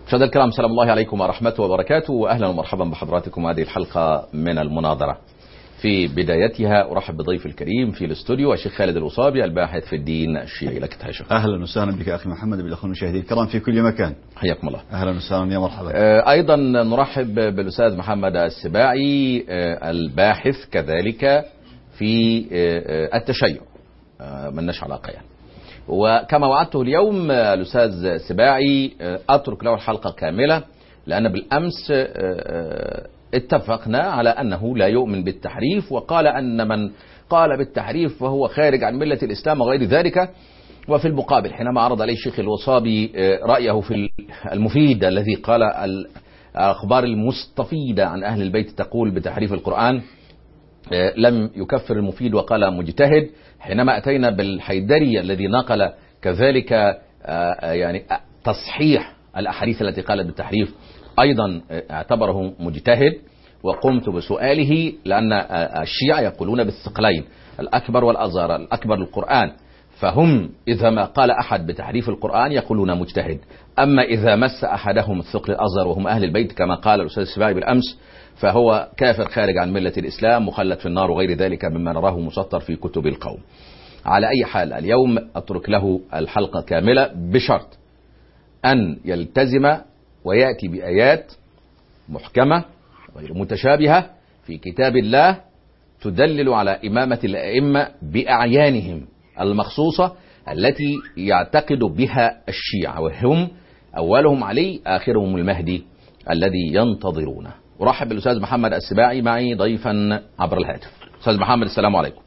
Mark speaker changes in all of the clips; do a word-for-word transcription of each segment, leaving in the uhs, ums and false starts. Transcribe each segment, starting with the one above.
Speaker 1: مشاهدينا الكرام، سلام الله عليكم ورحمته وبركاته، واهلا ومرحبا بحضراتكم هذه الحلقه من المناظره. في بدايتها ارحب بضيف الكريم في الاستوديو الشيخ خالد الوصابي الباحث في الدين الشيعي. لك تحيه شيخ.
Speaker 2: اهلا وسهلا بك اخي محمد بالاخوه المشاهدين الكرام في كل مكان،
Speaker 1: حياكم الله.
Speaker 2: اهلا وسهلا يا مرحبا.
Speaker 1: ايضا نرحب بالاستاذ محمد السباعي الباحث كذلك في التشيع، ملناش علاقه يعني. وكما وعدته اليوم الأستاذ السباعي أترك له الحلقة كاملة، لأن بالأمس اتفقنا على أنه لا يؤمن بالتحريف، وقال أن من قال بالتحريف فهو خارج عن ملة الإسلام وغير ذلك. وفي المقابل حينما عرض عليه الشيخ الوصابي رأيه في المفيد الذي قال الأخبار المستفيدة عن أهل البيت تقول بتحريف القرآن، لم يكفر المفيد وقال مجتهد. حينما أتينا بالحيدري الذي نقل كذلك يعني تصحيح الأحاديث التي قالت بالتحريف، أيضا اعتبره مجتهد. وقمت بسؤاله لأن الشيعة يقولون بالثقلين الأكبر والأصغر، الأكبر القرآن، فهم إذا ما قال أحد بتحريف القرآن يقولون مجتهد، أما إذا مس أحدهم الثقل الأصغر وهم أهل البيت كما قال الأستاذ السباعي بالأمس فهو كافر خارج عن ملة الإسلام مخلد في النار وغير ذلك مما نراه مسطر في كتب القوم. على أي حال اليوم أترك له الحلقة كاملة بشرط أن يلتزم ويأتي بآيات محكمة غير متشابهة في كتاب الله تدلل على إمامة الأئمة بأعيانهم المخصوصة التي يعتقد بها الشيعة، وهم أولهم علي آخرهم المهدي الذي ينتظرونه. أرحب بالأستاذ محمد السباعي معي ضيفا عبر الهاتف. أستاذ محمد السلام عليكم.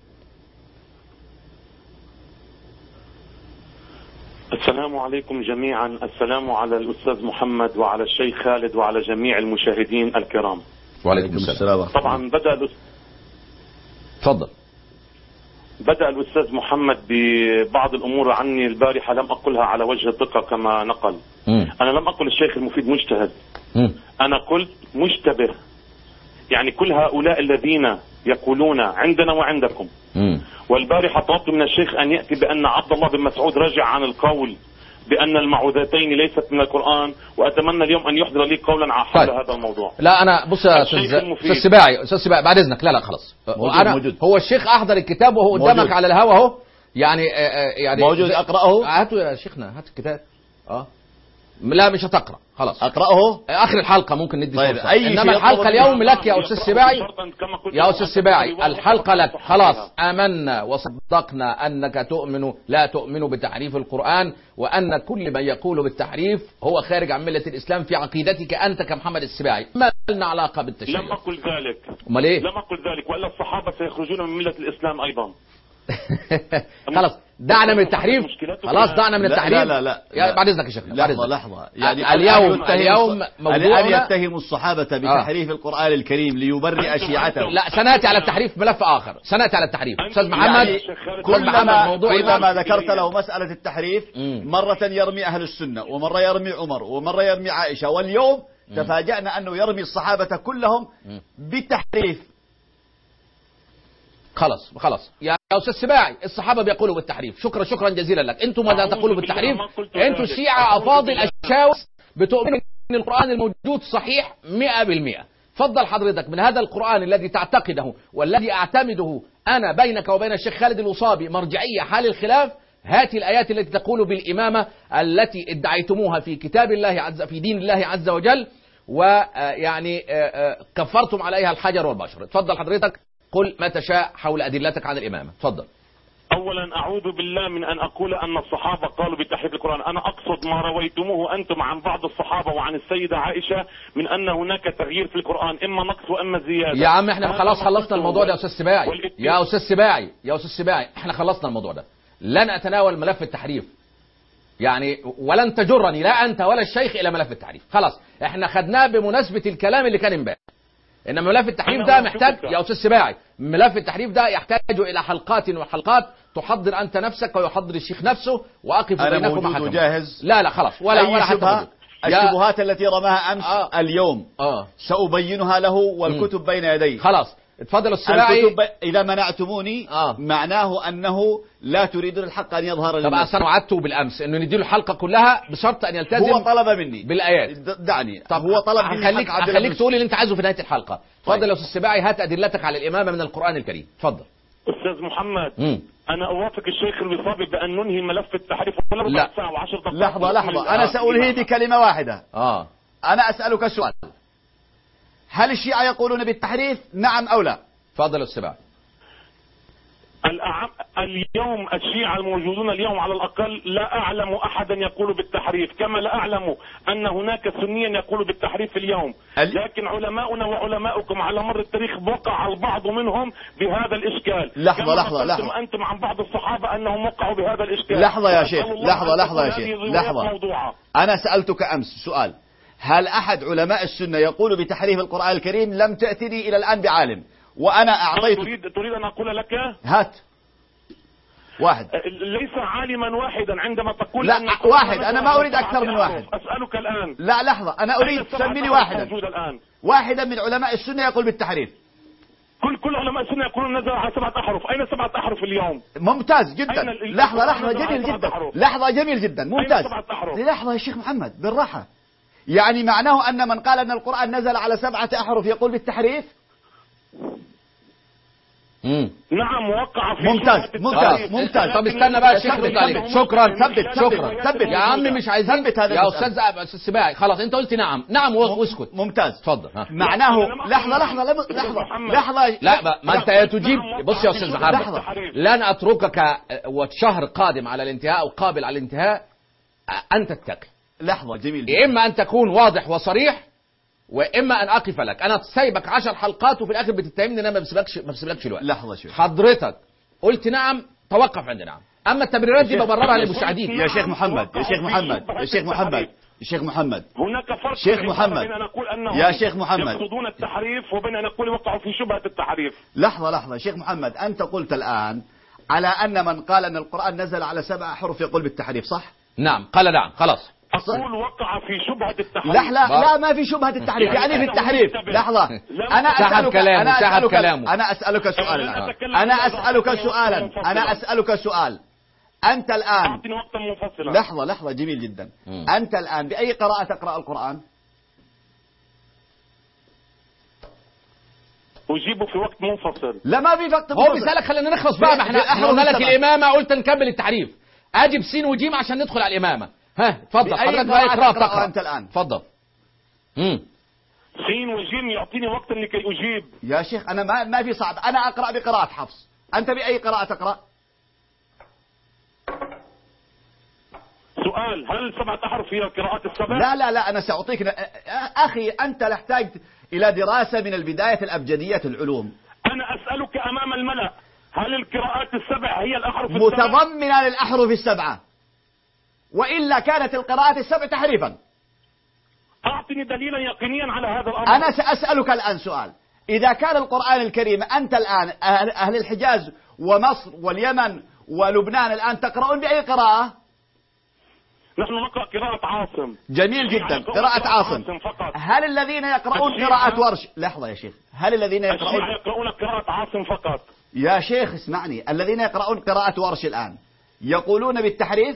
Speaker 3: السلام عليكم جميعا. السلام على الأستاذ محمد وعلى الشيخ خالد وعلى جميع المشاهدين الكرام.
Speaker 1: وعليكم السلام.
Speaker 3: طبعا بدأ الأستاذ
Speaker 1: تفضل.
Speaker 3: بدأ الأستاذ محمد ببعض الأمور عني البارحة لم أقلها على وجه الدقة كما نقل. م. أنا لم أقل الشيخ المفيد مجتهد، م. أنا قلت مشتبه، يعني كل هؤلاء الذين يقولون عندنا وعندكم. م. والبارحة طلبت من الشيخ أن يأتي بأن عبد الله بن مسعود رجع عن القول بأن المعوذتين ليست من القرآن، وأتمنى اليوم أن يحضر لي قولا حول طيب. هذا الموضوع.
Speaker 1: لا أنا بص يا أستاذ السباعي، أستاذ السباعي بعد إذنك، لا لا خلاص موجود أنا موجود. هو الشيخ أحضر الكتاب وهو قدامك موجود. على الهوا أهو، يعني يعني
Speaker 2: موجود. أقرأه.
Speaker 1: هاتوا يا شيخنا، هات الكتاب. أه لا مش هتقرأ خلاص،
Speaker 2: أقرأه
Speaker 1: آخر الحلقة ممكن ندي
Speaker 2: طيب.
Speaker 1: فرصة، إنما الحلقة اليوم لك يا أستاذ السباعي. يا أستاذ السباعي الحلقة لك، خلاص آمنا وصدقنا أنك تؤمن لا تؤمن بتحريف القرآن، وأن كل من يقول بالتحريف هو خارج عن ملة الإسلام في عقيدتك أنت كمحمد السباعي. ما لنا علاقة بالتشيع.
Speaker 3: لم أقل ذلك.
Speaker 1: أمال إيه؟
Speaker 3: لم أقل ذلك، وإلا الصحابة سيخرجون من ملة الإسلام أيضا.
Speaker 1: خلاص دعنا من التحريف، خلاص دعنا من التحريف.
Speaker 2: لا لا لا,
Speaker 1: لا. بعد اذنك يا شيخ،
Speaker 2: لحظه لحظه يعني
Speaker 1: اليوم اليوم
Speaker 2: موضوعنا الان يتهم الصحابه بتحريف آه. القرآن الكريم ليبرئ شيعته.
Speaker 1: لا سناتي على التحريف ملف اخر، سناتي على التحريف. استاذ محمد
Speaker 2: يعني كلما كلما ذكرت له مساله التحريف مره يرمي اهل السنه، ومره يرمي عمر، ومره يرمي عائشه، واليوم تفاجأنا انه يرمي الصحابه كلهم بالتحريف.
Speaker 1: خلاص خلاص يا أستاذ السباعي، الصحابة بيقولوا بالتحريف. شكرا شكرا جزيلا لك. انتم ماذا تقولوا بالتحريف؟ انتم الشيعة أفاضل أشاوس بتؤمنوا ان القرآن الموجود صحيح مئة بالمئة. فضل حضرتك من هذا القرآن الذي تعتقده والذي أعتمده أنا بينك وبين الشيخ خالد الوصابي مرجعية حال الخلاف، هات الآيات التي تقول بالإمامة التي ادعيتموها في كتاب الله عز في دين الله عز وجل، ويعني كفرتم عليها الحجر والبشر. تفضل حضرتك، قل ما تشاء حول أدلتك عن الإمامة. تفضل.
Speaker 3: أولا أعوذ بالله من أن أقول أن الصحابة قالوا بتحريف القرآن. أنا أقصد ما رويتموه أنتم عن بعض الصحابة وعن السيدة عائشة من أن هناك تغيير في القرآن، إما نقص وإما زيادة.
Speaker 1: يا عم احنا خلاص خلصنا الموضوع ده يا أستاذ سباعي. يا أستاذ سباعي يا أستاذ سباعي احنا خلصنا الموضوع ده. لن أتناول ملف التحريف يعني، ولن تجرني لا أنت ولا الشيخ إلى ملف التحريف. خلاص احنا خدناه بمناسبة الكلام اللي كان امبارح. إن ملف التحريف ده محتاج يا أستاذ سباعي، ملف التحريف ده يحتاج إلى حلقات وحلقات، تحضر أنت نفسك ويحضر الشيخ نفسه، وأقف بينكم
Speaker 2: أنا موجود جاهز.
Speaker 1: لا لا خلاص ولا ولا حتى
Speaker 2: الشبهات التي رماها أمس آه. اليوم آه. سأبينها له والكتب م. بين يديه.
Speaker 1: خلاص اتفضل السباعي.
Speaker 2: الكتب إذا منعتموني آه. معناه أنه لا تريدون الحق أن يظهر للناس.
Speaker 1: طبعا أنا وعدته بالأمس إنه نديله الحلقة كلها بشرط أن يلتزم.
Speaker 2: هو طلب مني
Speaker 1: بالآيات.
Speaker 2: دعني.
Speaker 1: طب
Speaker 2: هو طلب مني.
Speaker 1: خليك خليك تقول اللي أنت عايزه في نهاية الحلقة. اتفضل يا أستاذ السباعي، هات أدلتك على الإمامة من القرآن الكريم. اتفضل.
Speaker 3: أستاذ محمد
Speaker 1: مم.
Speaker 3: أنا أوافق الشيخ الوصابي بأن ننهي ملف التحريف ولا ربع ساعة وعشر دقائق.
Speaker 2: لحظة لحظة أنا سألهي بكلمة واحدة.
Speaker 1: آه.
Speaker 2: أنا أسألك سؤال، هل الشيعة يقولون بالتحريف نعم أو لا؟
Speaker 1: تفضل السباعي.
Speaker 3: الأعم... اليوم الشيعة الموجودون اليوم على الأقل لا أعلم أحدا يقول بالتحريف، كما لا أعلم أن هناك سنيا يقول بالتحريف اليوم. ال... لكن علماؤنا وعلماؤكم على مر التاريخ وقع البعض منهم بهذا الإشكال.
Speaker 2: لحظة لحظة لحظة
Speaker 3: أنتم عن بعض الصحابة أنهم وقعوا بهذا الإشكال.
Speaker 2: لحظة يا شيخ لحظة لحظة يا شيخ لحظة. أنا سألتك أمس سؤال، هل أحد علماء السنة يقول بتحريف القرآن الكريم؟ لم تأتني إلى الآن بعالم، وأنا أعطيت.
Speaker 3: تريد تريد أن أقول لك؟
Speaker 2: هات واحد.
Speaker 3: ليس عالما واحدا عندما تقول
Speaker 2: لا واحد، أنا ما أريد أكثر من واحد.
Speaker 3: أسألك الآن.
Speaker 2: لا لحظة، أنا أريد تسميني واحدا.
Speaker 3: الآن.
Speaker 2: واحدا من علماء السنة يقول بالتحريف.
Speaker 3: كل كل علماء السنة يقولون نزل على سبعة أحرف، أين سبعة أحرف اليوم؟
Speaker 2: ممتاز جدا. لحظة لحظة جميل جدا. لحظة جميل جدا ممتاز. لحظة يا شيخ محمد بالراحة. يعني معناه أن من قال أن القرآن نزل على سبعة أحرف يقول بالتحريف؟
Speaker 3: مم. نعم وقع في
Speaker 2: ممتاز ممتاز ممتاز.
Speaker 1: طب استنى بقى الشيخ عليك. شكرا
Speaker 2: ثبت
Speaker 1: شكرا
Speaker 2: ثبت
Speaker 1: يا عم مش عايزين
Speaker 2: ثبت هذا
Speaker 1: يا استاذ السباعي. خلاص انت قلت نعم نعم واسكت.
Speaker 2: ممتاز.
Speaker 1: اتفضل.
Speaker 2: معناه لحظه لحظه لحظه لحظه
Speaker 1: لا ما انت يا تجيب. بص يا استاذ محمد، لن اتركك والشهر قادم على الانتهاء او قابل على الانتهاء، انت تتقي.
Speaker 2: لحظه جميل.
Speaker 1: اما ان تكون واضح وصريح، واما ان اقف لك. انا سايبك عشر حلقات وفي الاخر بتتهمني ان انا ما بسيبكش ما بسيبلكش الوقت.
Speaker 2: لحظه شوي.
Speaker 1: حضرتك قلت نعم، توقف عند نعم. اما التبريرات دي ببررها للمشاهدين.
Speaker 2: يا شيخ محمد يا شيخ محمد يا شيخ محمد يا شيخ محمد
Speaker 3: هناك فرق
Speaker 2: شيخ محمد
Speaker 3: بين ان اقول انهم
Speaker 2: يا شيخ محمد
Speaker 3: يقصدون التحريف وبين ان اقول وقعوا في شبهة التحريف.
Speaker 2: لحظه لحظه شيخ محمد، انت قلت الان على ان من قال ان القرآن نزل على سبع احرف يقول بالتحريف، صح؟
Speaker 1: نعم قال نعم. خلاص
Speaker 3: أقول وقع في شبهة التحريف.
Speaker 2: لا لا لا ما في شبهة التحريف، يعني في التحريف. لحظة أنا أسألك أنا أسألك أنا أسألك سؤالا أنا أسألك سؤالا أنا أسألك سؤال أنت الآن.
Speaker 3: أعطني وقتا منفصلا.
Speaker 2: لحظة لحظة جميل جدا. أنت الآن بأي قراءة تقرأ القرآن؟
Speaker 3: أجيب في وقت منفصل.
Speaker 2: لا ما في وقت منفصل.
Speaker 1: هو بيسألك خلينا نخلص بقى، ما احنا قلنا لك الإمامة قلت نكمل التحريف. أجب سين وجيم عشان ندخل على الإمامة. ها اتفضل حضرتك بقى اقرا تقرا
Speaker 2: انت الان.
Speaker 1: اتفضل. امم
Speaker 3: سين وجيم يعطيني وقت لكي اجيب.
Speaker 2: يا شيخ انا ما ما في صعب، انا اقرا بقراءة حفص، انت باي قراءة تقرا؟
Speaker 3: سؤال، هل سبعة احرف هي القراءات السبع؟
Speaker 2: لا لا لا انا ساعطيك. اخي انت تحتاج الى دراسة من البداية الابجدية العلوم.
Speaker 3: انا اسالك امام الملأ، هل القراءات السبع هي الاحرف السبع؟
Speaker 2: متضمنة للاحرف السبعة، وإلا كانت القراءات السبع تحريفا.
Speaker 3: أعطني دليلا يقينيا على هذا الأمر.
Speaker 2: أنا سأسألك الآن سؤال، إذا كان القرآن الكريم أنت الآن أهل, أهل الحجاز ومصر واليمن ولبنان الآن تقرؤون بأي قراءة؟
Speaker 3: نحن نقرأ قراءة عاصم.
Speaker 2: جميل جدا قراءة عاصم.
Speaker 3: فقط.
Speaker 2: هل الذين يقرؤون قراءة ورش؟ لحظة يا شيخ، هل الذين يقرؤون
Speaker 3: يقرؤون قراءة عاصم فقط؟
Speaker 2: يا شيخ اسمعني، الذين يقرؤون قراءة ورش الآن يقولون بالتحريف؟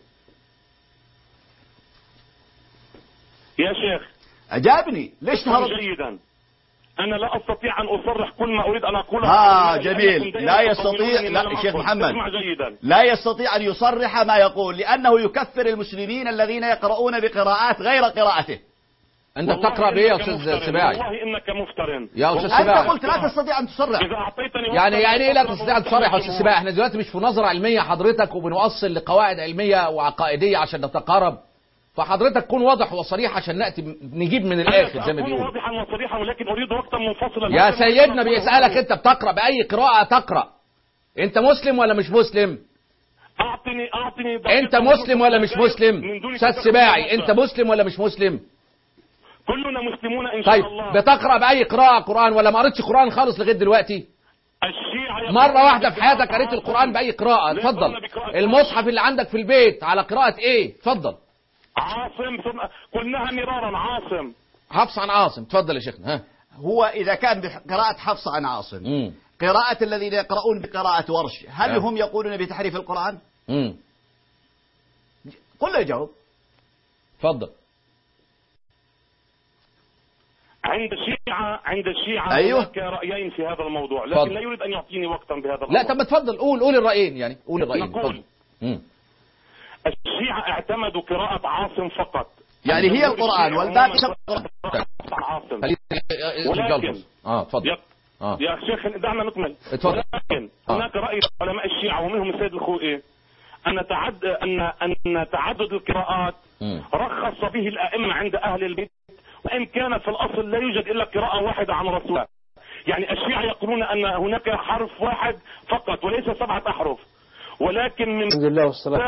Speaker 3: يا شيخ
Speaker 2: أجابني ليش تهرب؟
Speaker 3: جيدا، أنا لا أستطيع أن أصرح كل ما أريد أن أقوله.
Speaker 2: ها جميل. لا يستطيع. لا شيخ محمد لا يستطيع أن يصرح ما يقول، لأنه يكفر المسلمين الذين يقرؤون بقراءات غير قراءته.
Speaker 1: أنت تقرأ بإيه يا أستاذ سباعي؟
Speaker 3: والله إنك مفتر
Speaker 1: يا أستاذ سباعي.
Speaker 2: أنت قلت لا تستطيع أن تصرح.
Speaker 3: إذا أعطيتني
Speaker 1: يعني يعني إيه لا تستطيع أن تصرح يا أستاذ سباعي؟ إحنا دلوقتي مش في نظرة علمية حضرتك وبنوصل لقواعد علمية وعقائدية عشان نتقارب، فحضرتك كن واضح وصريح عشان نأتي نجيب من الآخر زي ما بيقولوا.
Speaker 3: واضحا وصريحا ولكن أريد وقتا منفصلا.
Speaker 1: يا سيدنا بيسألك أنت بتقرأ بأي قراءة تقرأ؟ أنت مسلم ولا مش مسلم؟
Speaker 3: أعطني أعطني
Speaker 1: أنت مسلم ولا مش مسلم؟ أستاذ سباعي أنت مسلم ولا مش مسلم؟
Speaker 3: كلنا مسلمون إن شاء
Speaker 1: طيب
Speaker 3: الله.
Speaker 1: بتقرأ بأي قراءة قرآن ولا ما قريتش قرآن خالص لغاية دلوقتي؟
Speaker 3: الشيعة
Speaker 1: مرة واحدة في حياتك قريت القرآن بأي قراءة؟ اتفضل. المصحف اللي عندك في البيت على قراءة إيه؟ اتفضل.
Speaker 3: عاصم. قلناها مرارا. عاصم.
Speaker 1: حفص عن عاصم. اتفضل يا شيخنا. ها
Speaker 2: هو إذا كان بقراءة حفص عن عاصم،
Speaker 1: مم.
Speaker 2: قراءة الذين يقرؤون بقراءة ورش، هل
Speaker 1: آه.
Speaker 2: هم يقولون بتحريف القرآن؟
Speaker 1: مم.
Speaker 2: قل له جاوب.
Speaker 1: تفضل.
Speaker 3: عند الشيعة عند الشيعة
Speaker 2: أيوه.
Speaker 3: هناك رأيين في هذا الموضوع، لكن
Speaker 1: فضل.
Speaker 3: لا يريد أن يعطيني وقتا بهذا الموضوع.
Speaker 1: لا طب ما تفضل، قول قول الرأيين، يعني قول الرأيين.
Speaker 3: نقول
Speaker 1: مم.
Speaker 3: الشيعة اعتمدوا قراءة عاصم فقط،
Speaker 2: يعني هي القرآن والباقي
Speaker 3: عاصم.
Speaker 1: ولكن اه تفضل.
Speaker 3: يا,
Speaker 1: آه.
Speaker 3: يا شيخ دعنا نكمل.
Speaker 1: اتفضل.
Speaker 3: ولكن
Speaker 1: آه.
Speaker 3: هناك رأي علماء الشيعة ومنهم السيد الخوئي أن تعد أن أن تعدد القراءات
Speaker 1: مم.
Speaker 3: رخص به الأئمة عند أهل البيت، وإن كان في الأصل لا يوجد إلا قراءة واحدة عن رسول الله. يعني الشيعة يقولون أن هناك حرف واحد فقط وليس سبعة أحرف، ولكن من
Speaker 4: الحمد لله والصلاة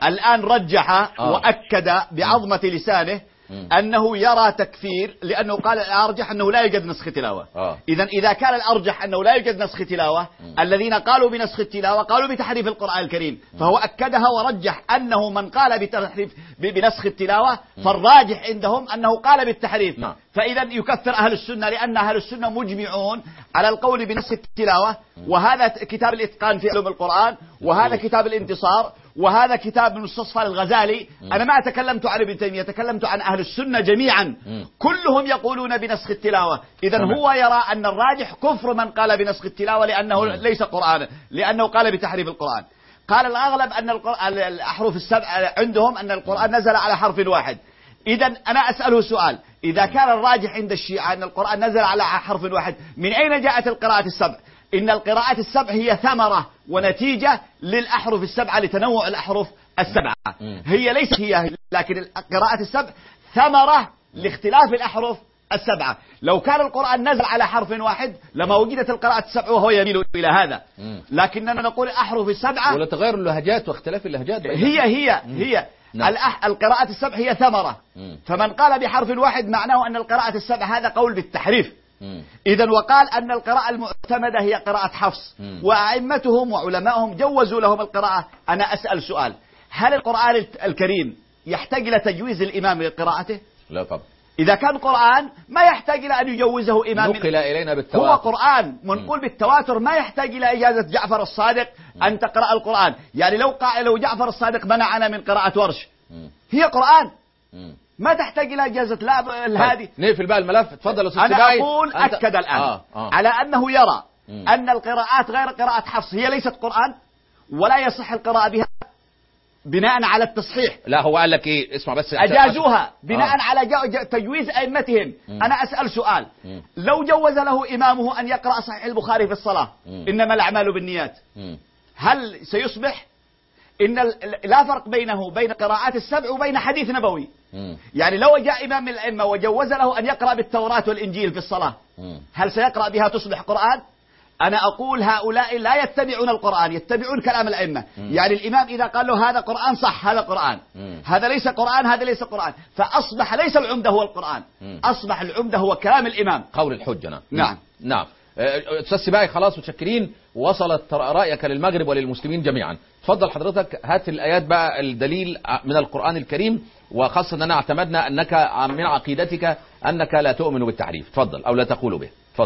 Speaker 2: الآن رجح
Speaker 1: آه.
Speaker 2: وأكد بعظمة لسانه أنه يرى تكفير، لأنه قال الأرجح أنه لا يوجد نسخ تلاوة.
Speaker 1: آه.
Speaker 2: إذا إذا كان الأرجح أنه لا يوجد نسخ تلاوة، م. الذين قالوا بنسخ التلاوة قالوا بتحريف القرآن الكريم، فهو أكدها ورجح أنه من قال بتحريف بنسخ التلاوة فالراجح عندهم أنه قال بالتحريف. م. فإذا يكفر أهل السنة، لأن أهل السنة مجمعون على القول بنسخ التلاوة، وهذا كتاب الإتقان في علوم القرآن، وهذا كتاب الانتصار، وهذا كتاب المستصفى للغزالي. أنا ما تكلمت عن ابن تيمية، تكلمت عن أهل السنة جميعا، كلهم يقولون بنسخ التلاوة. إذا هو يرى أن الراجح كفر من قال بنسخ التلاوة، لأنه ليس قرآن، لأنه قال بتحريف القرآن. قال الأغلب أن الأحرف السبع عندهم أن القرآن نزل على حرف واحد. إذا أنا أسأله سؤال، إذا كان الراجح عند الشيعة أن القرآن نزل على حرف واحد، من أين جاءت القراءة السبع؟ إن القراءات السبع هي ثمرة ونتيجة للأحرف السبعة، لتنوع الأحرف السبعة. هي ليست هي، لكن القراءات السبع ثمرة لاختلاف الأحرف السبعة. لو كان القرآن نزل على حرف واحد لما وجدت القراءة السبع، وهو يميل إلى هذا، لكننا نقول أحرف السبعة
Speaker 1: ولا تغير اللهجات واختلاف اللهجات
Speaker 2: هي هي هي نعم. القراءة السبع هي ثمرة، فمن قال بحرف واحد معناه أن القراءة السبع هذا قول بالتحريف. إذا وقال أن القراءة المعتمدة هي قراءة حفص، وأئمتهم وعلمائهم جوزوا لهم القراءة. أنا أسأل سؤال، هل القرآن الكريم يحتاج إلى تجويز الإمام لقراءته؟
Speaker 1: لا طبعا.
Speaker 2: إذا كان قرآن ما يحتاج إلى أن يجوزه إمام،
Speaker 1: نقل إلينا بالتواتر.
Speaker 2: هو قرآن منقول بالتواتر، ما يحتاج إلى إجازة جعفر الصادق أن تقرأ القرآن. يعني لو قال لو جعفر الصادق منعنا من قراءة ورش، هي قرآن ما تحتاج إلى إجازة لا الهادي.
Speaker 1: نقفل بقى الملف. تفضل أستاذ
Speaker 2: أنا
Speaker 1: سباعي.
Speaker 2: أقول
Speaker 1: أنت...
Speaker 2: أكد الآن
Speaker 1: آه. آه.
Speaker 2: على أنه يرى مم. أن القراءات غير قراءة حفص هي ليست قرآن، ولا يصح القراءة بها بناء على التصحيح.
Speaker 1: لا هو قال لك إيه، اسمع بس،
Speaker 2: أجازوها بناء آه. على تجويز أئمتهم. مم. أنا أسأل سؤال، مم. لو جوز له إمامه أن يقرأ صحيح البخاري في الصلاة، مم. إنما الأعمال بالنيات، مم. هل سيصبح؟ إن لا فرق بينه وبين قراءات السبع وبين حديث نبوي. مم. يعني لو جاء إمام من الأئمة وجوز له أن يقرأ بالتوراة والإنجيل في الصلاة، مم. هل سيقرأ بها تصبح قرآن؟ أنا أقول هؤلاء لا يتبعون القرآن، يتبعون كلام الأئمة. مم. يعني الإمام إذا قال له هذا قرآن صح، هذا قرآن. مم. هذا ليس قرآن، هذا ليس قرآن. فأصبح ليس العمدة هو القرآن، مم. أصبح العمدة هو كلام الإمام،
Speaker 1: قول الحجة. نعم
Speaker 2: نعم,
Speaker 1: نعم. أستاذ سباعي خلاص متشكرين، وصلت رأيك للمغرب وللمسلمين جميعا. تفضل حضرتك، هات الآيات بقى، الدليل من القرآن الكريم، وخاصة أننا اعتمدنا أنك من عقيدتك أنك لا تؤمن بالتحريف. تفضل، أو لا تقول به. تفضل.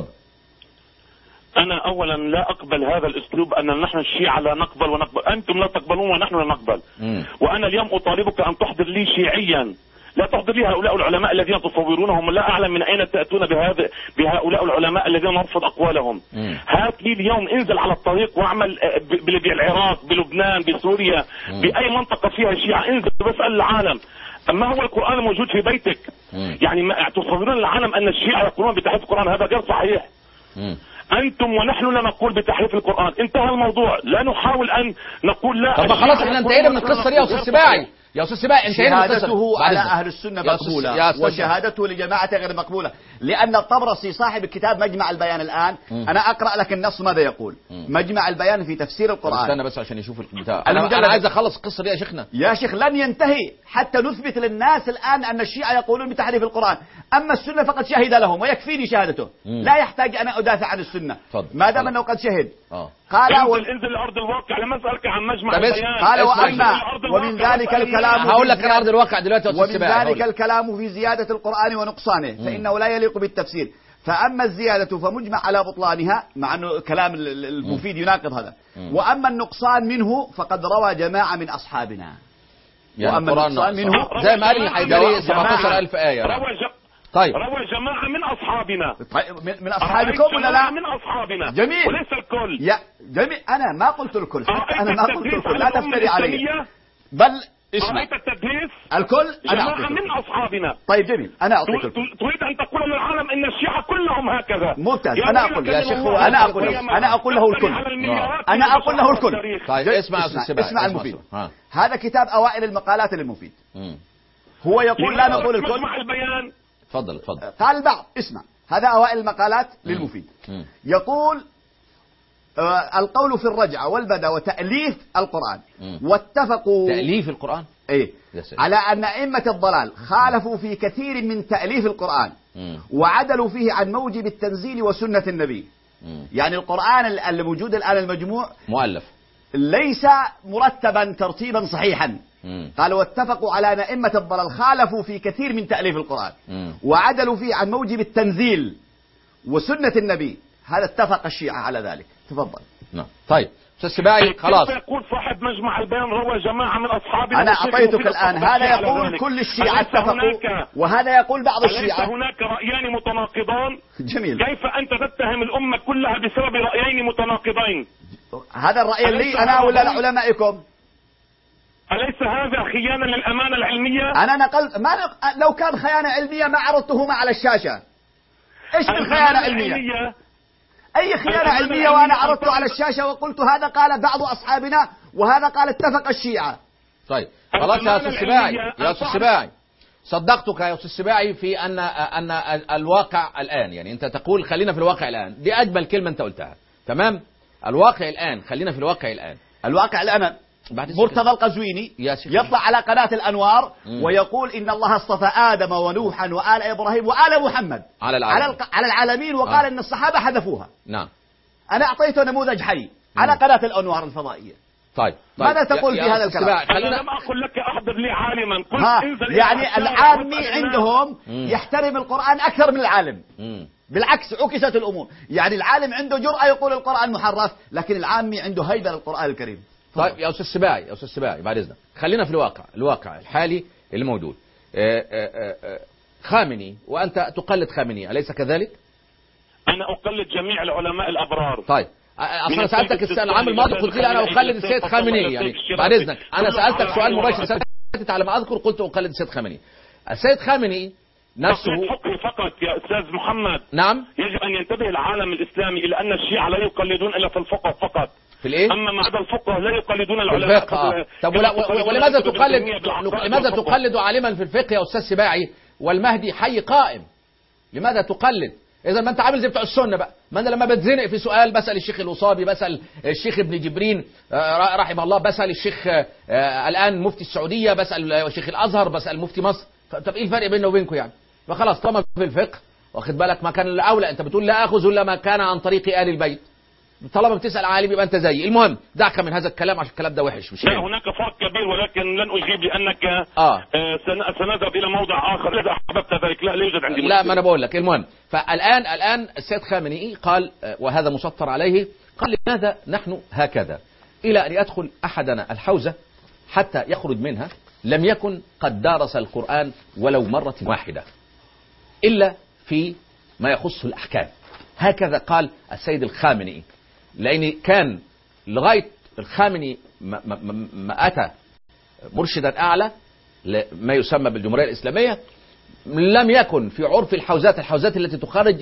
Speaker 3: أنا أولا لا أقبل هذا الأسلوب، أن نحن الشيعة لا نقبل ونقبل، أنتم لا تقبلون ونحن لا نقبل. م. وأنا اليوم أطالبك أن تحضر لي شيعيا، لا تحضر لي هؤلاء العلماء الذين تصورونهم، لا أعلم من أين تأتون بهذا بهؤلاء العلماء الذين نرفض أقوالهم. مم. هات لي اليوم، انزل على الطريق واعمل بالعراق، بلبنان، بسوريا، مم. بأي منطقة فيها شيعة، انزل واسأل العالم ما هو القرآن الموجود في بيتك. مم. يعني ما تصورون العالم أن الشيعة يقولون بتحريف القرآن، هذا غير صحيح. مم. أنتم ونحن لا نقول بتحريف القرآن، انتهى الموضوع، لا نحاول أن نقول لا.
Speaker 1: طب خلاص احنا انتهينا من القصة دي يا أستاذ سباعي. يا أستاذ سباعي انتهينا من
Speaker 2: شهادته على أهل السنة مقبولة، وشهادته لجماعة غير مقبولة، لأن الطبرسي صاحب الكتاب مجمع البيان الآن، م. أنا أقرأ لك النص ماذا يقول. م. مجمع البيان في تفسير القرآن.
Speaker 1: استنى بس عشان يشوف البتاع. أنا, أنا عايز أخلص القصة دي يا شيخنا.
Speaker 2: يا شيخ لن ينتهي حتى نثبت للناس الآن أن الشيعة يقولون بتحريف القرآن، أما السنة فقد شهد لهم ويكفيني شهادته. م. لا يحتاج أن أدافع عن السنة ما دام أنه قد شهد.
Speaker 3: آه. قال انزل, وال... انزل لأرض الواقع، لما أسألك عن مجمع البيان.
Speaker 2: قال وأما ومن ذلك الكلام،
Speaker 1: هقول لك أرض الواقع دلوقتي.
Speaker 2: ومن ذلك الكلام في زيادة القرآن ونقصانه، مم. فإنه لا يليق بالتفسير. فأما الزيادة فمجمع على بطلانها، مع أنه كلام المفيد يناقض هذا. مم. وأما النقصان منه فقد روى جماعة من أصحابنا.
Speaker 1: يعني
Speaker 2: وأما النقصان منه
Speaker 1: زي ما قال الحيدري سبعتاشر ألف آية.
Speaker 3: طيب روى جماعة من أصحابنا.
Speaker 2: طيب من أصحابكم ولا لا؟
Speaker 3: من أصحابنا.
Speaker 2: جميل.
Speaker 3: وليس الكل.
Speaker 2: يا جميل، أنا ما قلت الكل، أنا ما قلت الكل، لا تفتري علي. بل اسمع،
Speaker 3: رأيت التدليس؟
Speaker 2: الكل أنا
Speaker 3: جماعة من أصحابنا.
Speaker 2: طيب جميل، أنا أعطيك الكل.
Speaker 3: تريد أن تقول للعالم إن الشيعة كلهم هكذا.
Speaker 2: ممتاز، أنا أقول يا شيخ، أنا أقول له أنا أقول له الكل أنا أقول له الكل.
Speaker 1: طيب اسمع
Speaker 2: اسمع المفيد. هذا كتاب أوائل المقالات للمفيد. هو يقول لا نقول الكل.
Speaker 3: مجمع البيان.
Speaker 1: تفضل تفضل.
Speaker 2: قال البعض، اسمع، هذا أوائل المقالات للمفيد. يقول القول في الرجعة والبدء وتأليف القرآن. م. واتفقوا
Speaker 1: تأليف القرآن
Speaker 2: إيه على أن أئمة الضلال خالفوا في كثير من تأليف القرآن م. وعدلوا فيه عن موجب التنزيل وسنة النبي. م. يعني القرآن الموجود الآن المجموع
Speaker 1: مؤلف
Speaker 2: ليس مرتبا ترتيبا صحيحا. قالوا واتفقوا على أن أئمة الضلال خالفوا في كثير من تأليف القرآن م. وعدلوا فيه عن موجب التنزيل وسنة النبي. هذا اتفق الشيعة على ذلك. تفضل.
Speaker 1: نعم. طيب أستاذ سباعي خلاص.
Speaker 3: يقول صاحب مجمع البيان روى جماعة من أصحابنا.
Speaker 2: أنا أعطيتك الآن. هذا يقول كل الشيعة اتفقوا وهذا يقول بعض الشيعة.
Speaker 3: أليس هناك رأيان متناقضان؟
Speaker 2: جميل.
Speaker 3: كيف أنت تتهم الأمة كلها بسبب رأيين متناقضين؟
Speaker 2: هذا الرأي لي أنا ولا لعلمائكم؟
Speaker 3: أليس هذا خيانة للأمانة العلمية؟
Speaker 2: أنا نقلت ما نق... لو كان خيانة علمية ما عرضتهما على الشاشة. إيش من خيانة علمية؟ علمية؟ أي خيانة علمية وأنا عرضته على الشاشة وقلت هذا قال بعض أصحابنا وهذا قال اتفق الشيعة.
Speaker 1: طيب خلاص يا أستاذ سباعي يا أستاذ سباعي صدقتك يا أستاذ سباعي في أن أن الواقع الآن، يعني أنت تقول خلينا في الواقع الآن، دي أجمل كلمة أنت قلتها. تمام. الواقع الآن، خلينا في الواقع الآن.
Speaker 2: الواقع الآن مرتضى القزويني يطلع على قناة الأنوار مم. ويقول إن الله اصطفى آدم ونوحا وآل إبراهيم وآل محمد
Speaker 1: على العالمين,
Speaker 2: على, على العالمين وقال آه. إن الصحابة حذفوها.
Speaker 1: نعم.
Speaker 2: أنا أعطيته نموذج حي مم. على قناة الأنوار الفضائية.
Speaker 1: طيب,
Speaker 2: طيب. ماذا تقول في هذا الكلام؟
Speaker 3: خلينا لم أقل لك أحضر لي عالما.
Speaker 2: يعني العامي عندهم مم. يحترم القرآن أكثر من العالم. مم. بالعكس عكست الأمور. يعني العالم عنده جرأة يقول القرآن محرف، لكن العامي عنده هيبة للقرآن الكريم.
Speaker 1: طيب يا أستاذ سباعي يا أستاذ سباعي بعد إذنك خلينا في الواقع الواقع الحالي اللي موجود. خامنئي وأنت تقلد خامنئي أليس كذلك؟
Speaker 3: أنا أقلد جميع العلماء الأبرار.
Speaker 1: طيب أصلا سألتك السنة العام الماضي قلت لي أنا أقلد السيد خامنئي، يعني بعد إذنك أنا سألتك سؤال مباشر سألت على ما أذكر قلت أقلد السيد خامنئي. السيد خامنئي نفسه
Speaker 3: حكم فقط يا أستاذ محمد.
Speaker 1: نعم.
Speaker 3: يجب أن ينتبه العالم الإسلامي إلى أن الشيعة لا يقلدون إلا في الفقه فقط.
Speaker 1: في الايه؟
Speaker 3: اما ما عدا الفقه لا يقلدون العلماء.
Speaker 1: الفقه. طب ولماذا تقلد لماذا تقلد عالما في الفقه يا استاذ سباعي والمهدي حي قائم؟ لماذا تقلد؟ اذا ما انت عامل زي بتوع السنه بقى، ما انا لما بتزنق في سؤال بسال الشيخ الوصابي، بسال الشيخ ابن جبرين رحمه الله، بسال الشيخ الان مفتي السعوديه، بسال الشيخ الازهر، بسال مفتي مصر. طب ايه الفرق بيننا وبينكم يعني؟ فخلاص طالما في الفقه واخد بالك ما كان الاولى، انت بتقول لا اخذ الا ما كان عن طريق ال البيت. طالما بتسأل عالم يبقى أنت زيي. المهم دعك من هذا الكلام عشان الكلام ده وحش. مش
Speaker 3: لا هناك فرق كبير ولكن لن أجيب لأنك
Speaker 1: آه.
Speaker 3: سنذهب إلى موضع آخر إذا أحببت ذلك. لا لا يوجد عندي
Speaker 1: لا ما أنا بقول لك. المهم فالآن الآن السيد خامنئي قال وهذا مسطر عليه، قال لماذا نحن هكذا إلى أن يدخل أحدنا الحوزة حتى يخرج منها لم يكن قد دارس القرآن ولو مرة واحدة إلا في ما يخص الأحكام. هكذا قال السيد الخامنئي، لأن كان لغاية الخامنئي ما, ما, ما أتى مرشدا أعلى ما يسمى بالجمهورية الإسلامية لم يكن في عرف الحوزات الحوزات التي تخرج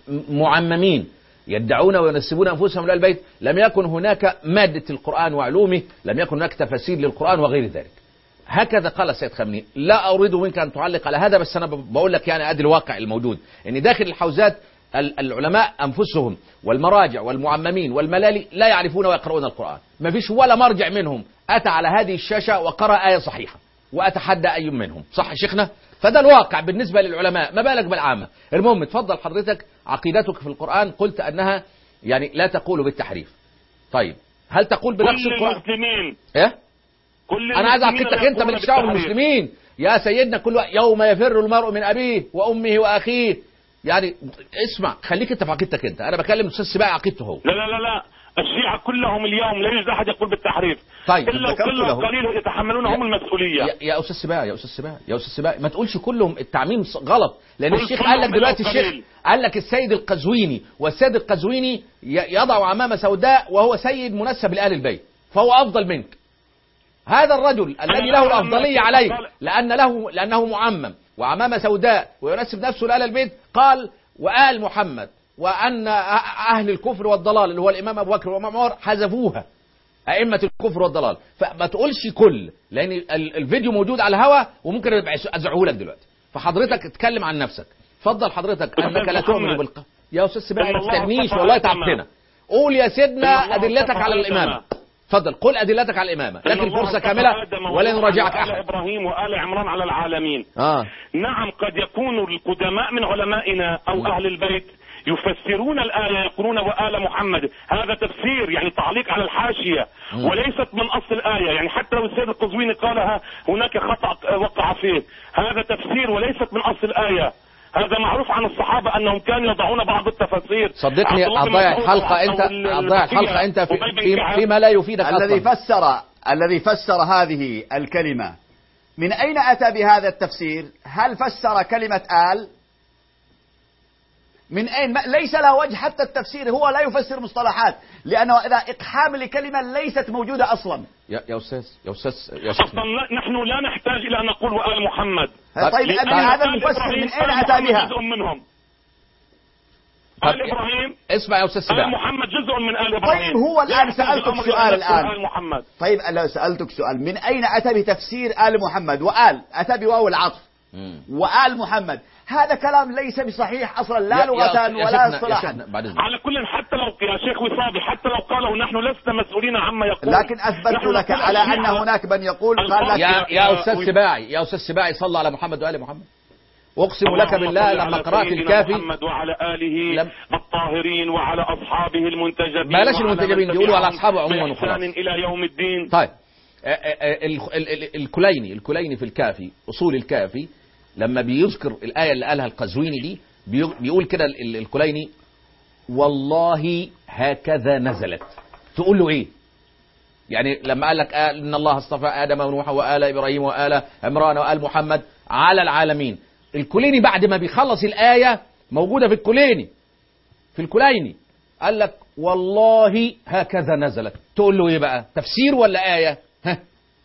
Speaker 1: معممين يدعون وينسبون أنفسهم إلى البيت، لم يكن هناك مادة القرآن وعلومه، لم يكن هناك تفاسير للقرآن وغير ذلك. هكذا قال السيد خامنئي. لا أريد منك أن تعلق على هذا، بس أنا بقول لك يعني أدي الواقع الموجود، إن داخل الحوزات العلماء أنفسهم والمراجع والمعممين والملالي لا يعرفون ويقرؤون القرآن. ما فيش ولا مرجع منهم أتى على هذه الشاشة وقرأ آية صحيحة، وأتحدى أي منهم. صح يا شيخنا؟ فده الواقع بالنسبة للعلماء، ما بالك بالعامة. المهم تفضل حضرتك عقيدتك في القرآن، قلت أنها يعني لا تقول بالتحريف. طيب هل تقول بنقص القرآن؟
Speaker 3: كل المسلمين
Speaker 1: إيه؟
Speaker 3: كل
Speaker 1: أنا عايز عقيدتك أنت من الشعب المسلمين يا سيدنا. كل يوم يفر المرء من أبيه وأمه وأخيه. يعني اسمع خليك انت في عقيدتك انت، انا بكلم الاستاذ سباعي عقيدته هو.
Speaker 3: لا لا لا لا الشيعة كلهم اليوم لا يوجد احد يقول بالتحريف.
Speaker 1: طيب
Speaker 3: الا كل قليل يتحملون هم المسؤوليه.
Speaker 1: يا, يا استاذ سباعي يا استاذ سباعي يا استاذ سباعي ما تقولش كلهم، التعميم غلط، لان الشيخ قال لك دلوقتي الشيخ قال لك السيد القزويني، والسيد القزويني يضع عمامه سوداء وهو سيد منسب لآل البيت، فهو افضل منك. هذا الرجل الذي له الافضليه عليك لان له لانه معمم وعمامه سوداء وينسب نفسه لآل البيت، قال وآل محمد وأن أهل الكفر والضلال اللي هو الإمام أبو بكر وإمام عمر حذفوها أئمة الكفر والضلال. فما تقولش كل، لأن الفيديو موجود على الهواء وممكن أزعه لك دلوقتي، فحضرتك اتكلم عن نفسك. فضل حضرتك أنك لا تؤمن بالقدر. يا أستاذ سباعي ما تستنيش والله تعبتنا قول يا سيدنا أدلتك على الإمامة. تفضل قل أدلتك على الإمامة، لكن فرصة كاملة ولا نراجعك أحد.
Speaker 3: إبراهيم وآل عمران على العالمين.
Speaker 1: آه.
Speaker 3: نعم قد يكون القدماء من علمائنا أو م. أهل البيت يفسرون الآية يقولون وآل محمد، هذا تفسير يعني تعليق على الحاشية م. وليست من أصل الآية، يعني حتى لو السيد القزويني قالها هناك خطأ وقع فيه، هذا تفسير وليست من أصل الآية. هذا معروف عن الصحابة أنهم كانوا يضعون بعض التفاسير.
Speaker 1: صدقني هتضيع الحلقة أنت، هتضيع الحلقة أنت في في فيما لا يفيدك أصلا.
Speaker 2: الذي فسر الذي فسر هذه الكلمة من أين أتى بهذا التفسير؟ هل فسر كلمة آل؟ من أين؟ ليس له وجه حتى التفسير، هو لا يفسر مصطلحات، لأنه إذا إقحام لكلمة ليست موجودة أصلا.
Speaker 1: يا يا أستاذ يا أستاذ يا
Speaker 3: أصلا نحن لا نحتاج إلى أن نقول وآل محمد.
Speaker 2: طيب هذا المفسر من أين أتى بها؟
Speaker 3: جزء منهم. آل إبراهيم
Speaker 1: اسمع يا أستاذ سباع.
Speaker 3: آل محمد جزء من آل إبراهيم.
Speaker 2: طيب هو الآن سألتك سؤال الآن.
Speaker 3: آل محمد.
Speaker 2: طيب لو سألتك سؤال، من أين أتى بتفسير آل محمد؟ وآل أتى بواو العطف وآل محمد، هذا كلام ليس بصحيح أصلا، لا لغة ولا اصطلاحا.
Speaker 3: على كل حتى لو يا شيخ وصابي حتى لو قالوا نحن لسنا مسؤولين عما يقول،
Speaker 2: لكن أثبت لك على أن هناك من يقول قال لك
Speaker 1: يا, يا أستاذ سباعي يا أستاذ سباعي صلى على محمد وآل محمد. أقسم لك بالله لما قرأت الكافي
Speaker 3: محمد وعلى آله لم... الطاهرين وعلى أصحابه المنتجبين،
Speaker 1: بلاش المنتجبين يقولوا على أصحابه عموما وخلاص
Speaker 3: إلى يوم الدين.
Speaker 1: طيب الكليني الكليني في الكافي أصول الكافي لما بيذكر الآية اللي قالها القزويني دي بيقول كده الكليني والله هكذا نزلت. تقول له ايه يعني لما قال لك آه ان الله اصطفى آدم ونوح وآل إبراهيم وآل عمران وآل محمد على العالمين؟ الكليني بعد ما بيخلص الآية موجودة في الكليني في الكليني قال لك والله هكذا نزلت. تقول له ايه بقى، تفسير ولا آية؟ ها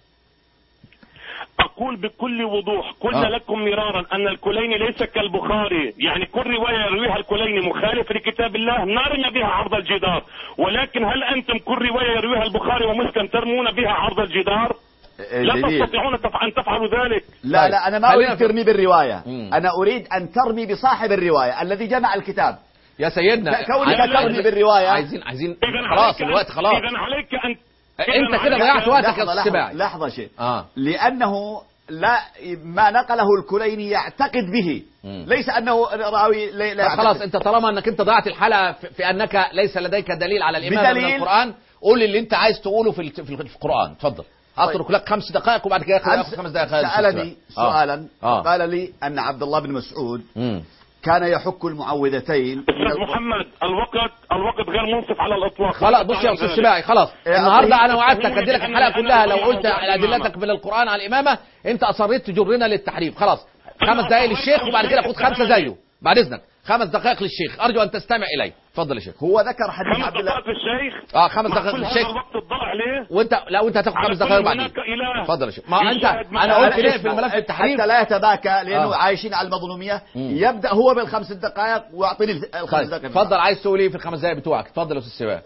Speaker 3: أقول بكل وضوح قلنا آه. لكم مرارا أن الكليني ليس كالبخاري، يعني كل رواية يرويها الكليني مخالف لكتاب الله نرمي بها عرض الجدار، ولكن هل أنتم كل رواية يرويها البخاري ومسلم ترمون بها عرض الجدار؟ لا تستطيعون أن تفعلوا ذلك.
Speaker 2: لا لا أنا ما أريد ترمي بالرواية، أنا أريد أن ترمي بصاحب الرواية الذي جمع الكتاب.
Speaker 1: يا سيدنا
Speaker 2: كونك ترمي بالرواية
Speaker 1: عايزين عايزين خلاص الوقت خلاص.
Speaker 3: إذا عليك أن
Speaker 1: انت كده ضيعت وقتك يا السباعي.
Speaker 2: لحظة شيء
Speaker 1: آه.
Speaker 2: لأنه لا ما نقله الكليني يعتقد به مم. ليس أنه راوي لا, لا
Speaker 1: خلاص انت طالما انك انت ضيعت الحلقة في, في انك ليس لديك دليل على الإمامة من القرآن، قول اللي انت عايز تقوله في في القرآن. تفضل. اترك لك خمس دقائق وبعد كده ياخذ خمس دقائق.
Speaker 2: سألني سؤالا آه. قال لي أن عبد الله بن مسعود مم. كان يحك المعوذتين.
Speaker 3: استاذ محمد الوقت الوقت غير منصف على الاطلاق.
Speaker 1: خلاص بص يا استاذ سباعي خلاص النهارده انا وعدتك ادي لك الحلقه كلها لو قلت ادلتك من القران على الامامه، انت اصريت تجرنا للتحريف. خلاص خمس دقائق للشيخ وبعد كده خد خمسه زيه بعد اذنك. خمس دقائق للشيخ، ارجو ان تستمع الي. اتفضل يا شيخ.
Speaker 2: هو ذكر حديث عبد الله
Speaker 3: خمس دقائق للشيخ.
Speaker 1: اه خمس دقائق للشيخ.
Speaker 3: الوقت الضاع عليه
Speaker 1: وانت لا وانت هتاخد خمس دقائق بعدين. اتفضل يا شيخ. ما انت انا قلت ليه في الملف التحريف
Speaker 2: حتى لا يتباكى لانه آه. عايشين على المظلوميه. مم. يبدا هو بالخمس دقائق واعطيني الخمس دقائق.
Speaker 1: اتفضل عايز تقول ايه في الخمس دقائق بتوعك؟ اتفضل يا استاذ سباعي.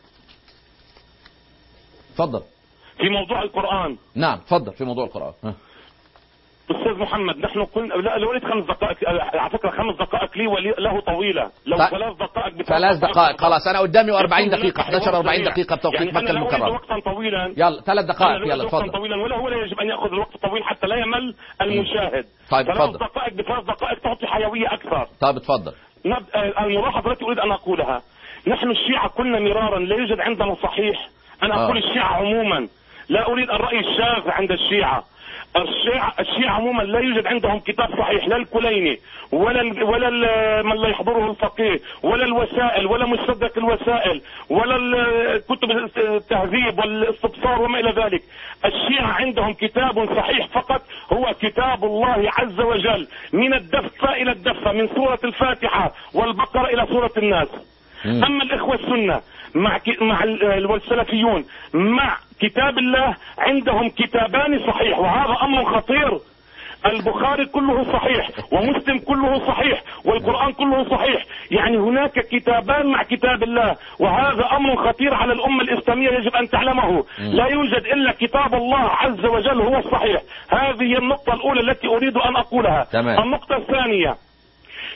Speaker 1: اتفضل.
Speaker 3: في موضوع القرآن.
Speaker 1: نعم اتفضل في موضوع القرآن. ها.
Speaker 3: أستاذ محمد نحن قلنا لا لو اريد خمس دقائق على فكرة خمس دقائق لي وله طويلة، لو
Speaker 1: طيب.
Speaker 3: ثلاث دقائق
Speaker 1: ثلاث دقائق خلاص أنا قدامي أربعين دقيقة احد عشر أربعين دقيقة بتوقيت
Speaker 3: يعني
Speaker 1: مكة المكرمة.
Speaker 3: وقتا طويلا
Speaker 1: يلا ثلاث دقائق يلا اتفضل.
Speaker 3: وقتا طويلا ولا هو لا يجب أن يأخذ الوقت الطويل حتى لا يمل المشاهد.
Speaker 1: طيب
Speaker 3: ثلاث
Speaker 1: اتفضل.
Speaker 3: دقائق بثلاث دقائق تعطي حيوية أكثر.
Speaker 1: طيب اتفضل.
Speaker 3: الملاحظة التي أريد أن أقولها، نحن الشيعة قلنا مرارا لا يوجد عندنا صحيح. أنا أقول آه. الشيعة عموما، لا أريد الرأي الشاذ عند الشيعة. الشيعة الشيعة عموما لا يوجد عندهم كتاب صحيح، لا الكليني ولا ال ولا ال من لا يحضره الفقيه ولا الوسائل ولا مصدق الوسائل ولا كتب التهذيب والاستبصار وما إلى ذلك. الشيعة عندهم كتاب صحيح فقط هو كتاب الله عز وجل من الدفة إلى الدفة، من سورة الفاتحة والبقرة إلى سورة الناس. أما الإخوة السنة مع مع والسلفيون مع كتاب الله عندهم كتابان صحيح، وهذا أمر خطير. البخاري كله صحيح ومسلم كله صحيح والقرآن كله صحيح، يعني هناك كتابان مع كتاب الله، وهذا أمر خطير على الأمة الإسلامية يجب أن تعلمه. لا يوجد إلا كتاب الله عز وجل هو الصحيح. هذه النقطة الأولى التي أريد أن أقولها.
Speaker 1: تمام.
Speaker 3: النقطة الثانية،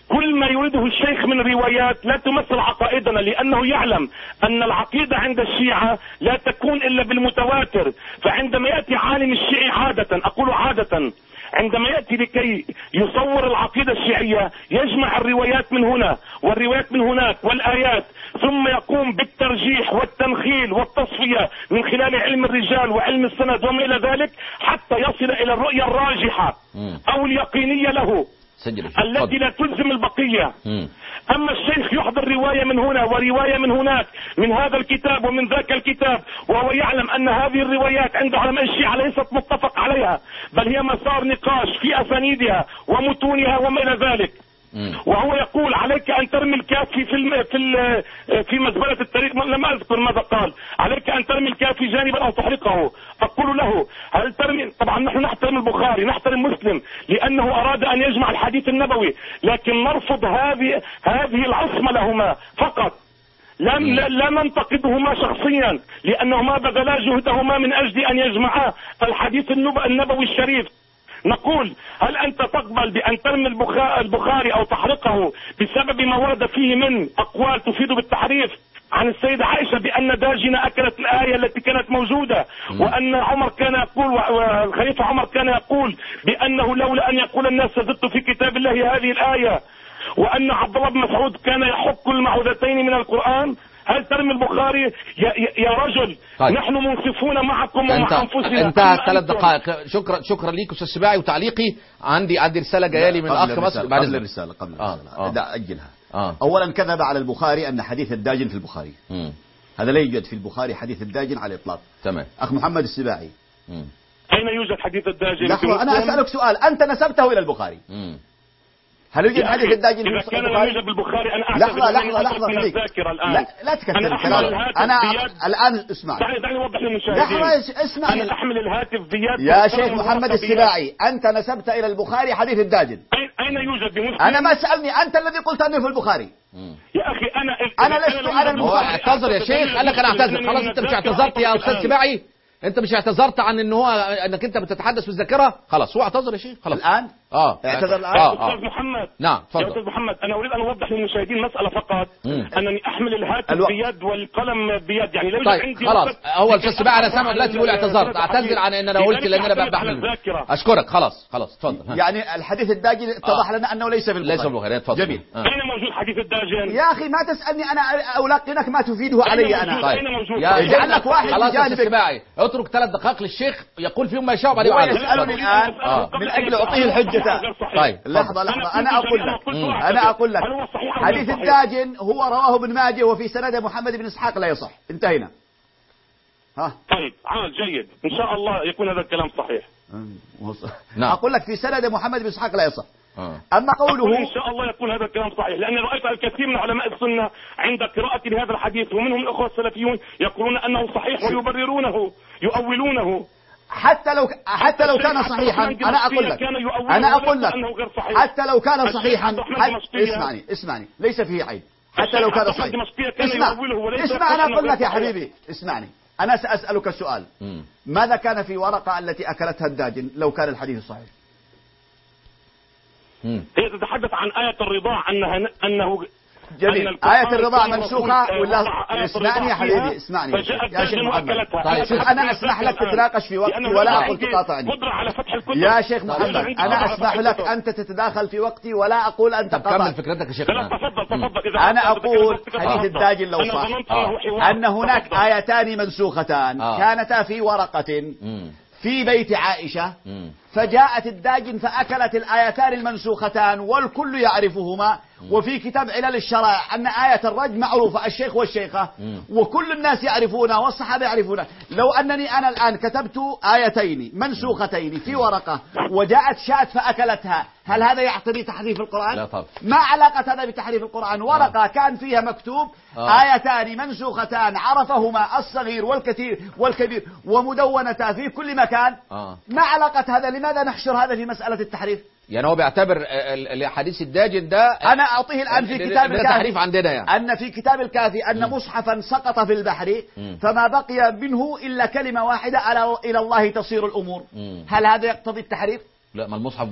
Speaker 3: كل ما يريده الشيخ من روايات لا تمثل عقائدنا، لأنه يعلم أن العقيدة عند الشيعة لا تكون إلا بالمتواتر. فعندما يأتي عالم الشيعي عادة، أقول عادة، عندما يأتي لكي يصور العقيدة الشيعية يجمع الروايات من هنا والروايات من هناك والآيات، ثم يقوم بالترجيح والتنخيل والتصفية من خلال علم الرجال وعلم السند وما إلى ذلك، حتى يصل إلى الرؤية الراجحة أو اليقينية له التي لا تلزم البقية. م. أما الشيخ يحضر رواية من هنا ورواية من هناك من هذا الكتاب ومن ذاك الكتاب، وهو يعلم أن هذه الروايات عند علماء الشيعة ليست متفق عليها، بل هي مسار نقاش في أسانيدها ومتونها وما إلى ذلك. وهو يقول عليك أن ترمي الكافي في الم... في ال... في مزبلة التاريخ، لم أذكر ماذا قال، عليك أن ترمي الكافي جانبا أو تحرقه. أقول له هل ترمي، طبعا نحن نحترم البخاري نحترم مسلم لأنه أراد أن يجمع الحديث النبوي، لكن نرفض هذه هذه العصمة لهما فقط. لم لا ننتقدهما شخصيا لأنهما بذلا جهدهما من أجل أن يجمعا الحديث النبوي الشريف. نقول هل أنت تقبل بأن ترمي البخاري أو تحرقه بسبب ما ورد فيه من أقوال تفيد بالتحريف عن السيدة عائشة بأن داجنة أكلت الآية التي كانت موجودة، وأن عمر كان يقول والخليفة عمر كان يقول بأنه لولا أن يقول الناس زدت في كتاب الله هذه الآية، وأن عبد الله بن مسعود كان يحك المعوذتين من القرآن؟ هل ترمي البخاري يا, يا رجل؟ طيب. نحن منصفون معكم ومع انفسنا.
Speaker 1: انتهت ثلاث دقائق. شكرا شكرا ليك استاذ سباعي. وتعليقي عندي عندي رساله جايه لي من اخ مصر
Speaker 2: بعد قبل الرساله قبل الرساله آه. آه. اجلها. آه. اولا كذب على البخاري ان حديث الداجن في البخاري. م. هذا لا يوجد في البخاري حديث الداجن على الاطلاق.
Speaker 1: تمام.
Speaker 2: اخ محمد السباعي،
Speaker 3: م. اين يوجد حديث الداجن؟
Speaker 2: لحظه انا اسالك سؤال، انت نسبته الى البخاري. م. هل يوجد حديث الداجن
Speaker 3: في البخاري؟ إذا كان يوجد بالبخاري أنا أعتقد
Speaker 2: لحظة لحظة لحظة
Speaker 3: الذاكرة الآن.
Speaker 2: لا, لا تكثر الكلام. أنا الآن اسمع.
Speaker 3: دعني دعني أوضح للمشاهدين.
Speaker 2: لحظة اسمع.
Speaker 3: أنا أحمل الهاتف بيد
Speaker 2: يا شيخ محمد السباعي، أنت نسبت إلى البخاري حديث الداجن.
Speaker 3: أين يوجد بمسلم؟
Speaker 2: أنا ما سألني، أنت الذي قلت أنه في البخاري.
Speaker 3: يا أخي أنا
Speaker 2: أنا لست أنا
Speaker 1: البخاري. اعتذر يا شيخ، قال لك أنا أعتذر. خلاص أنت مش اعتذرت يا أستاذ سباعي؟ انت مش اعتذرت عن ان هو انك انت بتتحدث بالذاكره؟ خلاص هو اعتذر يا شيخ. خلاص
Speaker 2: الان
Speaker 1: اه
Speaker 2: اعتذر الان.
Speaker 1: آه.
Speaker 3: استاذ محمد.
Speaker 1: نعم تفضل.
Speaker 3: يا استاذ محمد انا اريد ان اوضح للمشاهدين مساله فقط. مم. انني احمل الهاتف الو... بيد والقلم بيد، يعني لو
Speaker 1: طيب
Speaker 3: عندي
Speaker 1: خلاص هو الاستاذ سباعي انا سامع دلوقتي بيقول اعتذرت. اعتذر عن ان انا قلت لان انا بحمل. اشكرك. خلاص خلاص اتفضل.
Speaker 2: يعني الحديث الداجن اتضح آه. لنا انه ليس في البخاري.
Speaker 1: ليس في البخاري. اتفضل.
Speaker 2: جميل.
Speaker 3: آه. اين موجود حديث الداجن؟
Speaker 2: يا اخي ما تسالني انا القنك ما تفيده علي انا.
Speaker 3: طيب. اين موجود؟
Speaker 2: اجعل لك واحد
Speaker 1: خلاص يا استاذ سباعي اترك ثلاث دقائق الشيخ يقول فيهم ما يشاء وبعدين
Speaker 2: يسالني الان آه. من اجل اعطيه الحجه. طيب لحظه لحظه انا اقول لك انا اقول لك حديث الداجن هو رواه ابن ماجه وفي سند محمد بن اسحاق لا يصح. انتهينا. ها
Speaker 3: طيب عال جيد، ان شاء الله يكون هذا الكلام صحيح.
Speaker 2: نعم. اقول لك في سند محمد بن اسحاق لا يصح. اما قوله
Speaker 3: ان شاء الله يكون هذا الكلام صحيح، لاني رايت الكثير من علماء السنه عند قراءه لهذا الحديث ومنهم الاخوه السلفيون يقولون انه صحيح ويبررونه يؤولونه.
Speaker 2: حتى لو حتى لو كان صحيحا انا اقول لك انا اقول لك حتى لو كان صحيحا اسمعني اسمعني ليس فيه عيب. حتى لو كان صحيح اسمع اسمع انا اقول لك يا حبيبي اسمعني. انا سأسألك السؤال، ماذا كان في ورقة التي أكلتها الداجن لو كان الحديث صحيح؟
Speaker 3: هي تتحدث عن آية الرضاع أنها أنه
Speaker 2: جميل. آية الرضاعة منسوخة ولا؟ اسمعني يا حبيبي اسمعني يا شيخ محمد. طيب شوف أنا أسمح لك تتناقش في وقتي ولا أقول تقاطعني. يا شيخ محمد أنا أسمح لك أنت تتداخل في وقتي ولا أقول أنت قاطع.
Speaker 1: كمل فكرتك يا شيخ.
Speaker 2: أنا أقول حديث الداجن لو صح أن هناك آيتان منسوختان كانتا في ورقة في بيت عائشة، فجاءت الداجن فأكلت الآيتان المنسوختان والكل يعرفهما، وفي كتاب علل الشرائع أن آية الرجم معروفة الشيخ والشيخة وكل الناس يعرفونها والصحابة يعرفونها. لو أنني أنا الآن كتبت آيتين منسوختين في ورقة وجاءت شاة فأكلتها، هل هذا يعتري تحريف القرآن؟
Speaker 1: لا طبعا.
Speaker 2: ما علاقة هذا بتحريف القرآن؟ ورقة كان فيها مكتوب آه. آيتان منسوختان عرفهما الصغير والكثير والكبير ومدونتا في كل مكان آه. ما علاقة هذا؟ لماذا نحشر هذا في مسألة التحريف؟
Speaker 1: يعني هو بيعتبر حديث الداجن ده
Speaker 2: أنا أعطيه الآن في كتاب الكافي
Speaker 1: تحريف عندنا يعني.
Speaker 2: أن في كتاب الكافي أن م. مصحفا سقط في البحر م. فما بقي منه إلا كلمة واحدة على إلى الله تصير الأمور. م. هل هذا يقتضي التحريف؟
Speaker 1: لا ما المصحف باقي.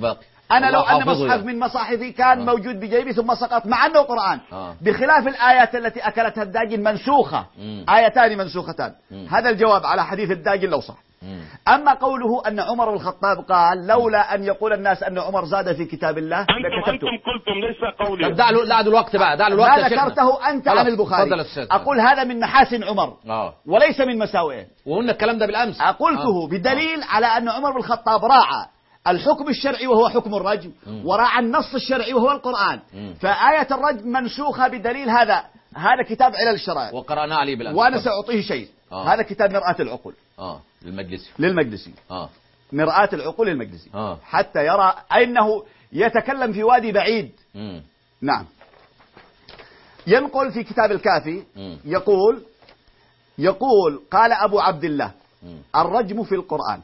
Speaker 2: أنا لو أن مصحف من مصاحفي كان آه. موجود بجيبي ثم سقط مع أنه قرآن آه. بخلاف الآيات التي أكلتها الداجن منسوخة، مم. آيتان منسوختان. مم. هذا الجواب على حديث الداجن لو صح. مم. أما قوله أن عمر بن الخطاب قال لولا أن يقول الناس أن عمر زاد في كتاب الله
Speaker 3: أنتم, أنتم قلتم ليس قولي.
Speaker 1: طب دع له دع الوقت بقى دع الوقت.
Speaker 2: ما ذكرته أنت عن البخاري. أقول هذا من محاسن عمر آه. وليس من مساوئه،
Speaker 1: وقلنا الكلام ده بالأمس.
Speaker 2: قلته آه. بدليل على أن عمر بن الخطاب راعى الحكم الشرعي وهو حكم الرجم، وراعى النص الشرعي وهو القرآن. مم. فآية الرجم منسوخة بدليل هذا. هذا كتاب علل الشرائع
Speaker 1: وقرأنا عليه بالأمس،
Speaker 2: وأنا سأعطيه شيء. آه. هذا كتاب مرآة العقول
Speaker 1: آه. للمجلسي
Speaker 2: للمجلسي
Speaker 1: آه.
Speaker 2: مرآة العقول للمجلسي
Speaker 1: آه.
Speaker 2: حتى يرى أنه يتكلم في وادي بعيد.
Speaker 1: مم.
Speaker 2: نعم. ينقل في كتاب الكافي مم. يقول يقول قال أبو عبد الله مم. الرجم في القرآن.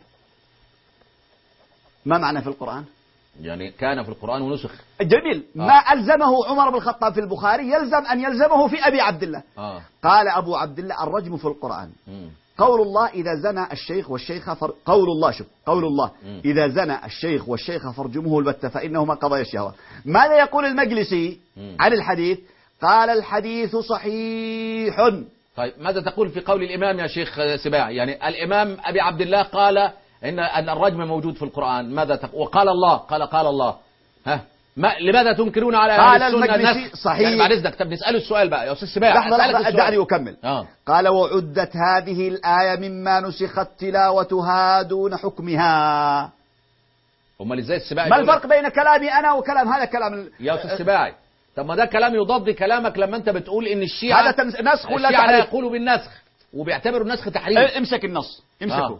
Speaker 2: ما معنى في القرآن؟
Speaker 1: يعني كان في القرآن ونسخ.
Speaker 2: جميل. آه. ما ألزمه عمر بن الخطاب في البخاري يلزم أن يلزمه في أبي عبد الله.
Speaker 1: آه.
Speaker 2: قال أبو عبد الله الرجم في القرآن. مم. قول الله إذا زنى الشيخ والشيخة فر... قول الله شوف قول الله مم. إذا زنى الشيخ والشيخة فارجموه البتة فإنهما قضايا الشهوة. ماذا يقول المجلسي مم. عن الحديث؟ قال الحديث صحيح.
Speaker 1: طيب ماذا تقول في قول الإمام يا شيخ سباعي؟ يعني الإمام أبي عبد الله قال إن أن الرجم موجود في القرآن، ماذا تقول؟ وقال الله قال قال الله ها ما لماذا تنكرون على
Speaker 2: قال المجلسي صحيح.
Speaker 1: يعني بعد إذنك طب نسأله السؤال بقى يا أستاذ سباعي.
Speaker 2: لحظة لحظة دعني أكمل.
Speaker 1: آه.
Speaker 2: قال وعدت هذه الآية مما نسخت تلاوتها دون حكمها.
Speaker 1: أمال إزاي السباعي؟
Speaker 2: ما الفرق بين كلامي أنا وكلام هذا كلام ال...
Speaker 1: يا أستاذ سباعي؟ طب ما ده كلام يضاد كلامك لما أنت بتقول إن الشيعة
Speaker 2: هذا تمس... نسخ ولا
Speaker 1: تحريف؟
Speaker 2: الشيعة
Speaker 1: يقولوا بالنسخ وبيعتبروا النسخ تحريف.
Speaker 2: امسك النص امسكه. آه.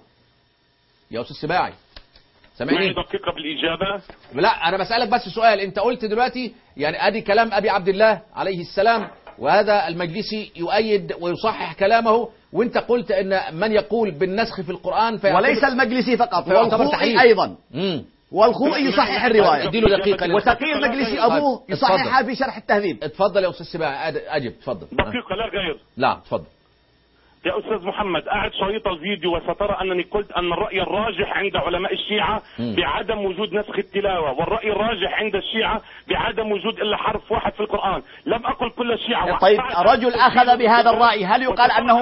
Speaker 1: يا أستاذ سباعي سامعني؟
Speaker 3: دقيقة بالإجابة.
Speaker 1: لا أنا بسألك بس سؤال. أنت قلت دلوقتي يعني أدي كلام أبي عبد الله عليه السلام، وهذا المجلسي يؤيد ويصحح كلامه، وأنت قلت أن من يقول بالنسخ في القرآن
Speaker 2: وليس المجلسي فقط والخوئي أيضا.
Speaker 1: مم.
Speaker 2: والخوئي يصحح الرواية.
Speaker 1: اديله دقيقة.
Speaker 2: وتقي المجلسي أبوه يصححها في شرح التهذيب.
Speaker 1: اتفضل يا أستاذ سباعي أجب تفضل.
Speaker 3: دقيقة لا غير.
Speaker 1: لا تفضل
Speaker 3: يا أستاذ محمد. أعد شريط الفيديو وسترى أنني قلت أن الرأي الراجح عند علماء الشيعة م. بعدم وجود نسخ التلاوة، والرأي الراجح عند الشيعة بعدم وجود إلا حرف واحد في القرآن. لم أقل كل الشيعة.
Speaker 2: طيب رجل أخذ بهذا الرأي هل يقال أنه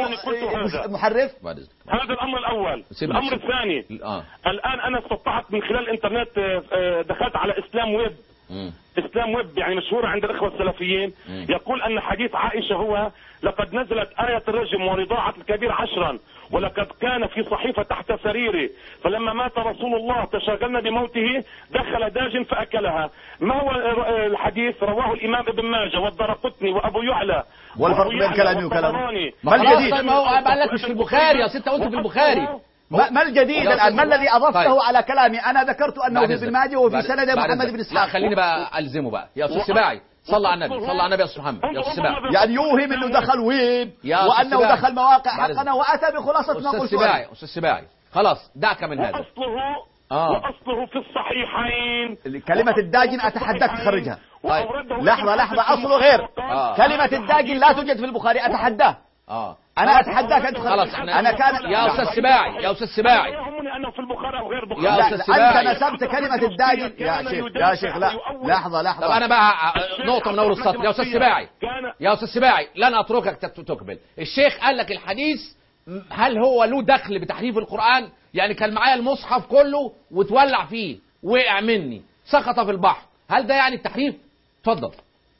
Speaker 2: محرف؟
Speaker 3: هذا الأمر الأول. الأمر الثاني
Speaker 1: آه.
Speaker 3: الآن أنا استطعت من خلال الإنترنت دخلت على إسلام ويب. م. إسلام ويب يعني مشهورة عند الإخوة السلفيين. م. يقول أن حديث عائشة هو لقد نزلت آية الرجم ورضاعة الكبير عشرا ولقد كان في صحيفة تحت سريره فلما مات رسول الله تشاغلنا بموته دخل داج فأكلها. ما هو الحديث؟ رواه الإمام ابن ماجه والدرقطني وأبو يعلى.
Speaker 2: والفرق بين كلامي وكلامي
Speaker 1: ما الجديد؟ ما هو قال لك مش في البخاري يا ست، قلت في البخاري.
Speaker 2: ما الجديد الآن؟ ما الذي أضفته طيب. على كلامي؟ أنا ذكرت أنه في ابن ماجه وفي سند محمد بن إسحاق.
Speaker 1: لا خليني بقى ألزمه بقى يا أستاذ سباعي. صلى على النبي صلى على النبي يا أستاذ محمد يا أستاذ سباعي.
Speaker 2: يعني يوهم أنه دخل ويب وأنه دخل مواقع حقنا وأتى بخلاصة ما قلت.
Speaker 1: أستاذ سباعي أستاذ سباعي خلاص دعك من هذا.
Speaker 3: وأصله
Speaker 1: آه.
Speaker 3: وأصله في الصحيحين.
Speaker 2: كلمة الداجن أتحداك تخرجها. طيب. لحظة لحظة أصله غير. آه. كلمة الداجن لا توجد في البخاري أتحداه.
Speaker 1: آه.
Speaker 2: أنا أتحداك أنت
Speaker 1: خلاص
Speaker 2: أنا كان
Speaker 1: يا أستاذ سباعي يا أستاذ سباعي
Speaker 3: يهمني أنه في البخاري أو غير بخاري.
Speaker 1: يا أستاذ سباعي
Speaker 2: أنت نسبت كلمة الداجن يا شيخ يا شيخ لا لحظة لحظة.
Speaker 1: طب أنا بقى نقطة من أول السطر يا أستاذ سباعي يا أستاذ سباعي لن أتركك تكمل. الشيخ قال لك الحديث هل هو له دخل بتحريف القرآن؟ يعني كان معايا المصحف كله وتولع فيه وقع مني سقط في البحر، هل ده يعني التحريف؟ اتفضل.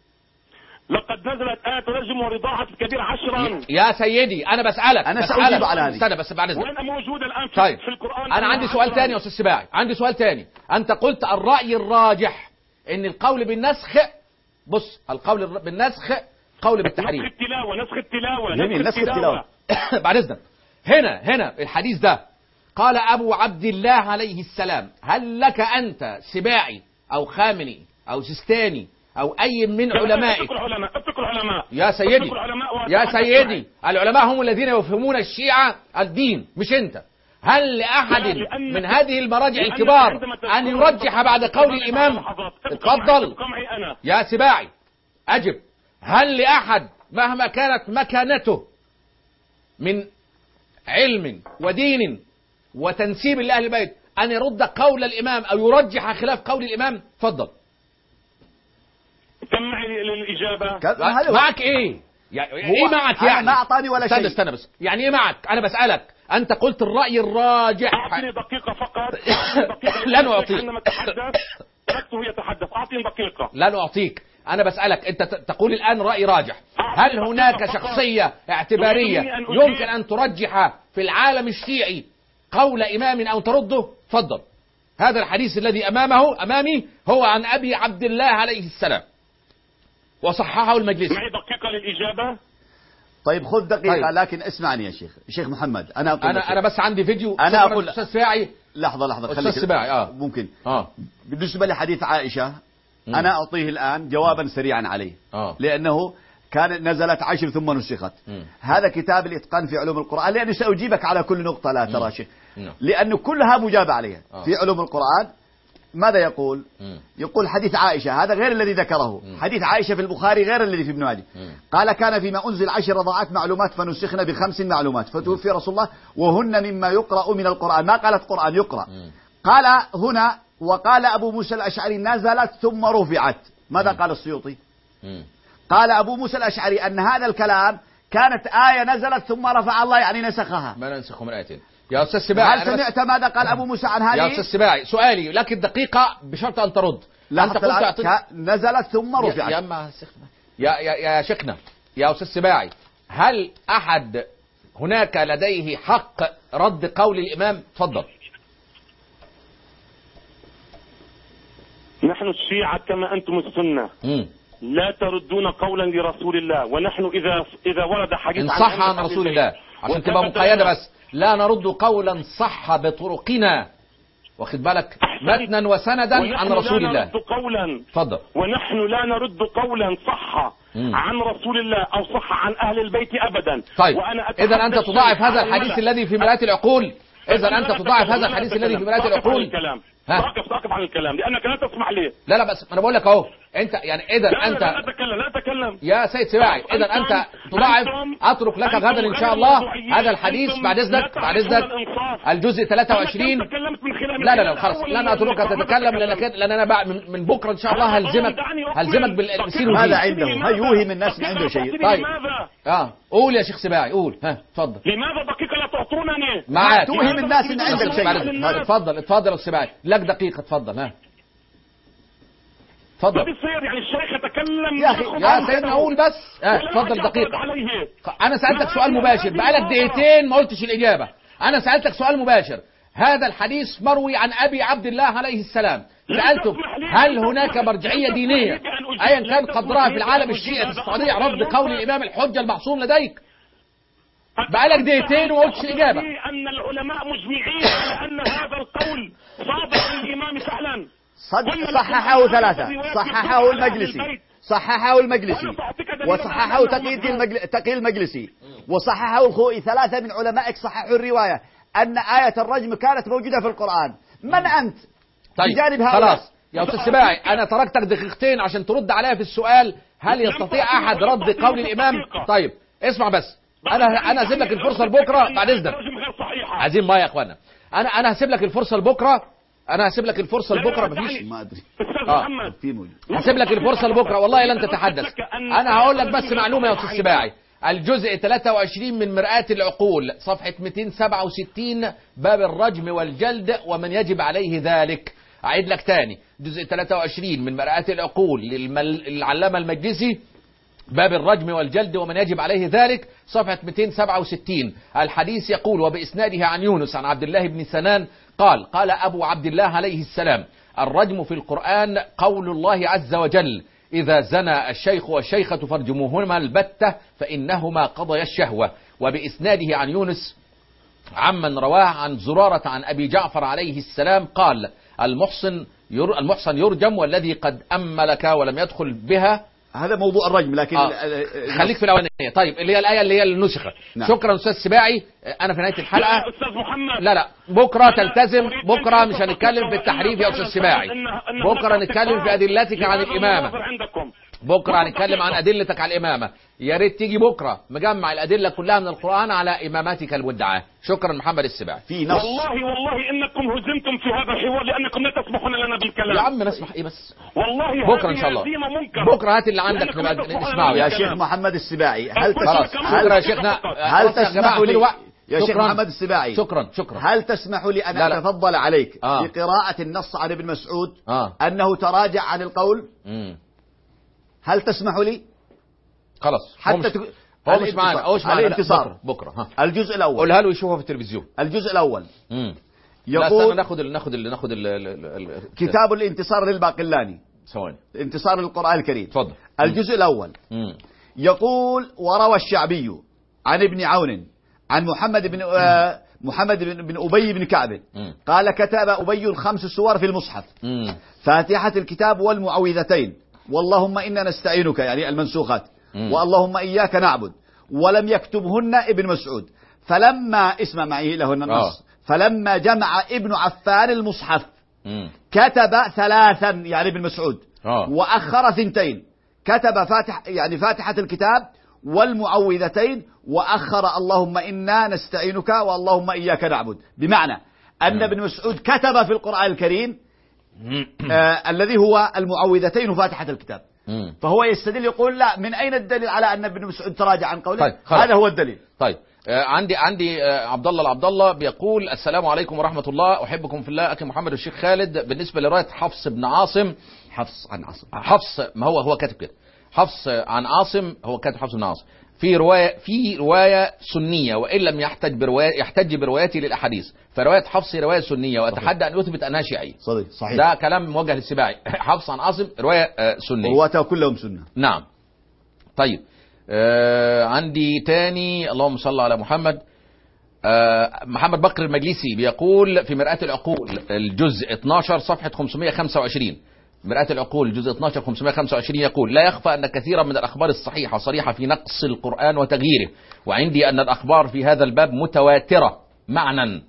Speaker 3: لقد نزلت آية الرجم ورضاعة الكبير عشرا.
Speaker 1: يا سيدي أنا بسألك
Speaker 2: أنا سأجيب على هذه.
Speaker 1: استنى بس بعد إذنك.
Speaker 3: وأنا موجودة الآن في,
Speaker 1: طيب.
Speaker 3: في القرآن.
Speaker 1: أنا عندي سؤال ثاني يا أستاذ سباعي، عندي سؤال ثاني. أنت قلت الرأي الراجح إن القول بالنسخ، بص القول بالنسخ قول بالتحريم.
Speaker 3: نسخ التلاوة نسخ التلاوة
Speaker 2: جميل نسخ التلاوة.
Speaker 1: بعد إذنك هنا هنا الحديث ده قال أبو عبد الله عليه السلام هل لك أنت سباعي أو خامنئي أو سيستاني أو أي من علمائك يا سيدي يا سيدي العلماء هم الذين يفهمون الشيعة الدين مش أنت، هل لأحد من هذه المراجع الكبار أن يرجح بعد قول الإمام؟ اتفضل يا سباعي أجب. هل لأحد مهما كانت مكانته من علم ودين وتنسيب لأهل البيت أن يرد قول الإمام أو يرجح خلاف قول الإمام؟ تفضل.
Speaker 3: كم معي للإجابة؟
Speaker 1: معك إيه؟ يعني إيه معك يعني؟
Speaker 2: ما أعطاني ولا شيء.
Speaker 1: استنى استنى بس، يعني إيه معك؟ أنا بسألك، أنت قلت الرأي الراجح.
Speaker 3: أعطني دقيقة فقط.
Speaker 1: لن أعطيك.
Speaker 3: عندما تحدث تركته يتحدث، أعطيني دقيقة.
Speaker 1: لن أعطيك. أنا بسألك، أنت تقول الآن رأي راجح، هل هناك شخصية اعتبارية يمكن أن ترجح في العالم الشيعي قول إمام أو ترده؟ تفضل. هذا الحديث الذي أمامه أمامي هو عن أبي عبد الله عليه السلام وصححه المجلس.
Speaker 3: معي دقيقة للإجابة.
Speaker 2: طيب خذ دقيقة.
Speaker 1: طيب.
Speaker 2: لكن اسمعني يا شيخ شيخ محمد، أنا أقول
Speaker 1: أنا أنا بس عندي فيديو.
Speaker 2: أنا أقول
Speaker 1: أستاذ سباعي.
Speaker 2: لحظة لحظة
Speaker 1: أستاذ سباعي آه
Speaker 2: ممكن
Speaker 1: آه
Speaker 2: بالنسبة لحديث عائشة
Speaker 1: مم.
Speaker 2: أنا أعطيه الآن جوابا سريعا عليه
Speaker 1: آه.
Speaker 2: لأنه كانت نزلت عشر ثم نسخت.
Speaker 1: مم.
Speaker 2: هذا كتاب الإتقان في علوم القرآن، لأنه سأجيبك على كل نقطة لا ترى شيخ،
Speaker 1: مم.
Speaker 2: لأنه كلها مجاب عليها.
Speaker 1: آه.
Speaker 2: في علوم القرآن ماذا يقول؟
Speaker 1: مم.
Speaker 2: يقول حديث عائشة، هذا غير الذي ذكره.
Speaker 1: مم.
Speaker 2: حديث عائشة في البخاري غير الذي في ابن ماجه.
Speaker 1: مم.
Speaker 2: قال كان فيما أنزل عشر رضعات معلومات فنسخنا بخمس معلومات فتوفي رسول الله وهن مما يقرأ من القرآن، ما قالت قرآن يقرأ.
Speaker 1: مم.
Speaker 2: قال هنا وقال أبو موسى الأشعري نزلت ثم رفعت. ماذا قال السيوطي؟
Speaker 1: مم.
Speaker 2: قال أبو موسى الأشعري أن هذا الكلام كانت آية نزلت ثم رفع الله، يعني نسخها.
Speaker 1: ما ننسخ من آيتين. يا أستاذ سباعي،
Speaker 2: هل سمعت ماذا قال أبو موسى عن هذه؟
Speaker 1: يا أستاذ سباعي سؤالي لكن دقيقة بشرط أن ترد. أنت قلت أعطي...
Speaker 2: نزلت ثم رفعت.
Speaker 1: يا يا يا, يا, يا شيخنا يا أستاذ سباعي، هل أحد هناك لديه حق رد قول الإمام؟ تفضل.
Speaker 3: نحن الشيعة كما أنتم السنة.
Speaker 1: مم.
Speaker 3: لا تردون قولا لرسول الله، ونحن إذا إذا ورد حديث
Speaker 1: إن صح عن رسول الله، عشان تبقى مقيدة بس، لا نرد قولا صح بطرقنا، واخد بالك، متنا وسندا عن رسول الله.
Speaker 3: لا نرد قولا
Speaker 1: تفضل.
Speaker 3: ونحن لا نرد قولا صح
Speaker 1: مم. عن
Speaker 3: رسول الله أو صح عن أهل البيت أبدا.
Speaker 1: طيب إذا أنت تضاعف هذا الحديث الذي في مرآة العقول، إذا أنت تضاعف هذا الحديث الذي في مرآة العقول.
Speaker 3: توقف توقف عن الكلام لأنك لا تسمح لي.
Speaker 1: لا لا بس أنا بقول لك أهو، أنت يعني إذا
Speaker 3: لا
Speaker 1: أنت
Speaker 3: لا أتكلم لا أتكلم
Speaker 1: يا سيد سباعي، إذا أنت تضاعف أترك لك غدا إن شاء الله هذا الحديث. بعد إذنك بعد إذنك الجزء ثلاثة وعشرين. لا لا لا خلاص لن أتركك تتكلم، لأنك لأن أنا بقى من, من بكرة إن شاء الله هلزمك هلزمك بالسين والجيم.
Speaker 2: هذا عنده هل يوهم الناس عنده شيء.
Speaker 1: طيب اه قول يا شيخ سباعي قول. ها تفضل.
Speaker 3: لماذا دقيقة لا تعطونني؟
Speaker 1: معاك.
Speaker 2: توهم الناس ان عندك شيء.
Speaker 1: اتفضل اتفضل يا سباعي، لك دقيقة. تفضل. ها
Speaker 3: ما
Speaker 1: تفضل
Speaker 3: بيصير يعني الشيخ يتكلم
Speaker 2: يا أخي
Speaker 1: يا سيدنا أقول بس. اه تفضل دقيقة. أنا سألتك سؤال مباشر بقالك دقيقتين ما قلتش الإجابة. أنا سألتك سؤال مباشر، هذا الحديث مروي عن أبي عبد الله عليه السلام، سألتك هل هناك مرجعية دينية أيا كان قدرها في العالم الشيعي تستطيع رد قول الإمام الحجة المعصوم لديك؟ بقالك دقيقتين وما قلتش الإجابة.
Speaker 3: أن العلماء مجمعين على أن هذا القول صادق عن الإمام فعلا.
Speaker 2: صححه ثلاثة، صححه المجلسي، صححه المجلسي، وصححه تقي المجلسي، وصححه الخوئي. ثلاثة من علمائك صححوا الرواية أن آية الرجم كانت موجودة في القرآن. من أنت؟
Speaker 1: طيب
Speaker 2: بجانب هؤلاء.
Speaker 1: خلاص يا أستاذ سباعي، أنا تركتك دقيقتين عشان ترد عليا في السؤال، هل يستطيع أحد رد قول الإمام؟ طيب اسمع بس، أنا أنا هسيب لك الفرصة لبكرة بعد إذنك. عايزين ما يا إخوانا، أنا أنا هسيب لك الفرصة لبكرة، أنا هسيب لك الفرصة لبكرة. مفيش
Speaker 2: ما أدري.
Speaker 1: آه. هسيب لك الفرصة لبكرة والله لن تتحدث. أنا هقول لك بس معلومة يا أستاذ سباعي، الجزء ثلاثة وعشرين من مرآة العقول صفحة مئتين وسبعة وستين باب الرجم والجلد ومن يجب عليه ذلك. أعيد لك تاني، جزء ثلاثة وعشرين من مرآة العقول للعلامة المجلسي باب الرجم والجلد ومن يجب عليه ذلك صفحة مئتين وسبعة وستين. الحديث يقول وبإسناده عن يونس عن عبد الله بن سنان قال قال أبو عبد الله عليه السلام الرجم في القرآن قول الله عز وجل إذا زنى الشيخ والشيخة فارجموهما البتة فإنهما قضيا الشهوة. وبإسناده عن يونس عمن رواه عن زرارة عن أبي جعفر عليه السلام قال المحصن ير المحصن يرجم والذي قد أملك ولم يدخل بها.
Speaker 2: هذا موضوع الرجم لكن
Speaker 1: آه. خليك في الأولانية. طيب اللي هي الآية اللي هي النسخة. نعم. شكرا أستاذ سباعي، أنا في نهاية الحلقة.
Speaker 3: لا أستاذ محمد.
Speaker 1: لا لا بكرة تلتزم، بكرة مش هنتكلم في التحريف يا أستاذ سباعي، بكرة نتكلم في أدلتك عن الإمامة. بكره هنتكلم عن ادلتك على الامامه، يا ريت تيجي بكره مجمع الادله كلها من القران على اماماتك المدعاه. شكرا محمد السباعي.
Speaker 2: في نص
Speaker 3: والله والله انكم هزمتم في هذا الحوار لانكم لا تسمحون لنا بالكلام.
Speaker 1: يا عم نسمح ايه بس؟
Speaker 3: والله
Speaker 1: بكره ان شاء الله.
Speaker 3: منكرة.
Speaker 1: بكره هات اللي عندك نسمعه
Speaker 2: يا شيخ محمد السباعي. هل
Speaker 1: خلاص بكره يا شيخنا،
Speaker 2: هل تسمح لي يا شيخ محمد السباعي؟
Speaker 1: شكرا شكرا.
Speaker 2: هل تسمح لي أن
Speaker 1: لا لا.
Speaker 2: أتفضل عليك
Speaker 1: آه.
Speaker 2: بقراءة النص عن ابن مسعود
Speaker 1: آه.
Speaker 2: أنه تراجع عن القول؟
Speaker 1: مم.
Speaker 2: هل تسمح لي؟
Speaker 1: خلاص
Speaker 2: حتى
Speaker 1: هو مش,
Speaker 2: تك...
Speaker 1: هو مش معانا هو مش معانا
Speaker 2: الانتصار
Speaker 1: بكره, بكرة. ها.
Speaker 2: الجزء الأول
Speaker 1: قولها له يشوفها في التلفزيون.
Speaker 2: الجزء الأول
Speaker 1: مم.
Speaker 2: يقول
Speaker 1: ناخد ال ناخد ال ناخد ال ال ال
Speaker 2: كتاب الانتصار للباقلاني،
Speaker 1: ثواني،
Speaker 2: انتصار القرآن الكريم.
Speaker 1: تفضل.
Speaker 2: الجزء الأول
Speaker 1: مم.
Speaker 2: يقول: وروى الشعبي عن ابن عون عن محمد بن آه محمد بن, بن أبي بن كعب
Speaker 1: مم.
Speaker 2: قال: كتب أبي خمس سور في المصحف:
Speaker 1: مم.
Speaker 2: فاتحة الكتاب والمعوذتين واللهم إنا نستعينك، يعني المنسوخات،
Speaker 1: مم.
Speaker 2: واللهم إياك نعبد، ولم يكتبهن ابن مسعود. فلما اسمع معي له النص
Speaker 1: آه.
Speaker 2: فلما جمع ابن عفان المصحف
Speaker 1: مم.
Speaker 2: كتب ثلاثا، يعني ابن مسعود،
Speaker 1: آه.
Speaker 2: وأخر ثنتين، كتب فاتح يعني فاتحة الكتاب والمعوذتين، وأخر اللهم إنا نستعينك واللهم إياك نعبد. بمعنى أن ابن مسعود كتب في القرآن الكريم آه الذي هو المعوذتين وفاتحة الكتاب.
Speaker 1: مم.
Speaker 2: فهو يستدل يقول: لا، من أين الدليل على أن ابن مسعود تراجع عن قوله؟
Speaker 1: طيب،
Speaker 2: هذا هو الدليل.
Speaker 1: طيب آه عندي عندي آه عبد الله العبد الله بيقول: السلام عليكم ورحمة الله، أحبكم في الله أخي محمد والشيخ خالد. بالنسبة لرواية حفص بن عاصم،
Speaker 2: حفص عن عاصم،
Speaker 1: حفص ما هو هو كاتب كده، حفص عن عاصم، هو كاتب حفص بن عاصم في رواية في رواية سنية، وإن لم يحتج برواية يحتج برواياتي للأحاديث، فرواية حفص رواية سنية، وأتحدى أن يثبت أنها شيعية.
Speaker 2: صحيح صحيح.
Speaker 1: ده كلام موجه للسباعي. حفص عن عاصم رواية آه سنية،
Speaker 2: ورواته كلهم سنة.
Speaker 1: نعم. طيب آه عندي تاني، اللهم صل على محمد. آه محمد بكر المجلسي بيقول في مرآة العقول الجزء اثناشر صفحة خمسمائة وخمسة وعشرين، مرآة العقول الجزء اثناشر خمسمائة وخمسة وعشرين يقول: لا يخفى أن كثيرا من الأخبار الصحيحة صريحة في نقص القرآن وتغييره، وعندي أن الأخبار في هذا الباب متواترة معنى،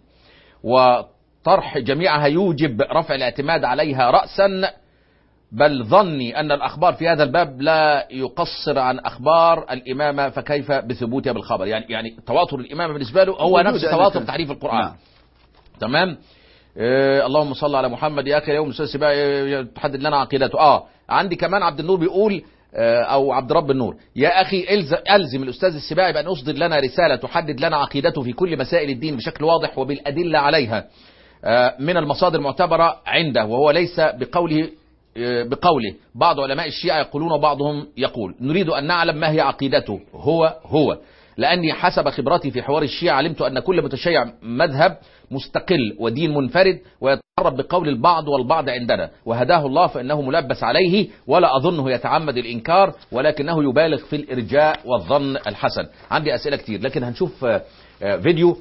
Speaker 1: وطرح جميعها يوجب رفع الاعتماد عليها رأسا، بل ظني أن الأخبار في هذا الباب لا يقصر عن أخبار الإمامة، فكيف بثبوتها بالخبر؟ يعني يعني تواتر الإمامة بالنسبة له هو نفس تواتر تحريف القرآن. نعم. تمام. آه اللهم صل على محمد. يا أخي اليوم الأستاذ سباعي تحدد لنا عقيدته. آه عندي كمان عبد النور بيقول آه أو عبد رب النور: يا أخي ألزم, ألزم الأستاذ السباعي بأن يصدر لنا رسالة تحدد لنا عقيدته في كل مسائل الدين بشكل واضح وبالأدلة عليها آه من المصادر المعتبرة عنده، وهو ليس بقوله بقوله بعض علماء الشيعة يقولون وبعضهم يقول. نريد أن نعلم ما هي عقيدته هو هو لأني حسب خبرتي في حوار الشيعة علمت أن كل متشيع مذهب مستقل ودين منفرد، ويتعرض بقول البعض والبعض عندنا، وهداه الله فإنه ملبس عليه، ولا أظنه يتعمد الإنكار، ولكنه يبالغ في الإرجاء والظن الحسن. عندي أسئلة كتير، لكن هنشوف فيديو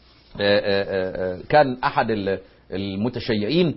Speaker 1: كان أحد المتشيعين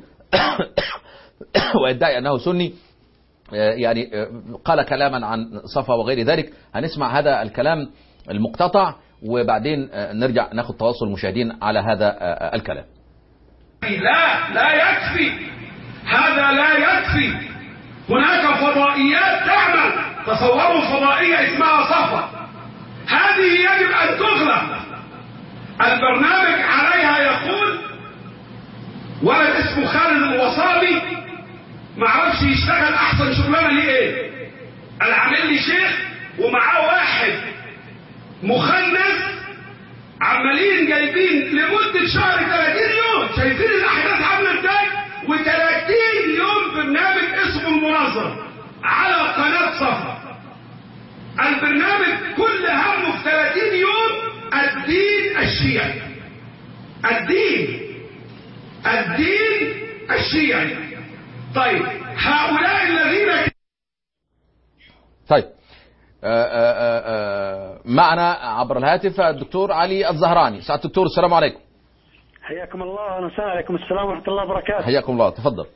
Speaker 1: ويدعي أنه سني، يعني قال كلاما عن صفا وغير ذلك. هنسمع هذا الكلام المقتطع وبعدين نرجع ناخد تواصل المشاهدين على هذا الكلام.
Speaker 4: لا لا يكفي، هذا لا يكفي. هناك فضائيات تعمل، تصوروا فضائية اسمها صفا، هذه يجب أن تغلق. البرنامج عليها يقول ولد اسمه خالد الوصابي معرفش يشتغل احسن شغلانه ليه ايه، انا عامل لي شيخ ومعاه واحد مخنث عمالين جايبين لمده شهر ثلاثين يوم، شايفين الاحداث عامله ازاي، وثلاثين يوم برنامج اسمه المناظره على قناه صفا. البرنامج كل همه في ثلاثين يوم الدين الشيعي، الدين الدين الشيعي. طيب هؤلاء الذين
Speaker 1: طيب آآ آآ آآ معنا عبر الهاتف الدكتور علي الزهراني. سعادة الدكتور السلام عليكم.
Speaker 5: حياكم الله. اهلا وسهلا. عليكم السلام ورحمه الله وبركاته.
Speaker 1: حياكم الله، تفضل.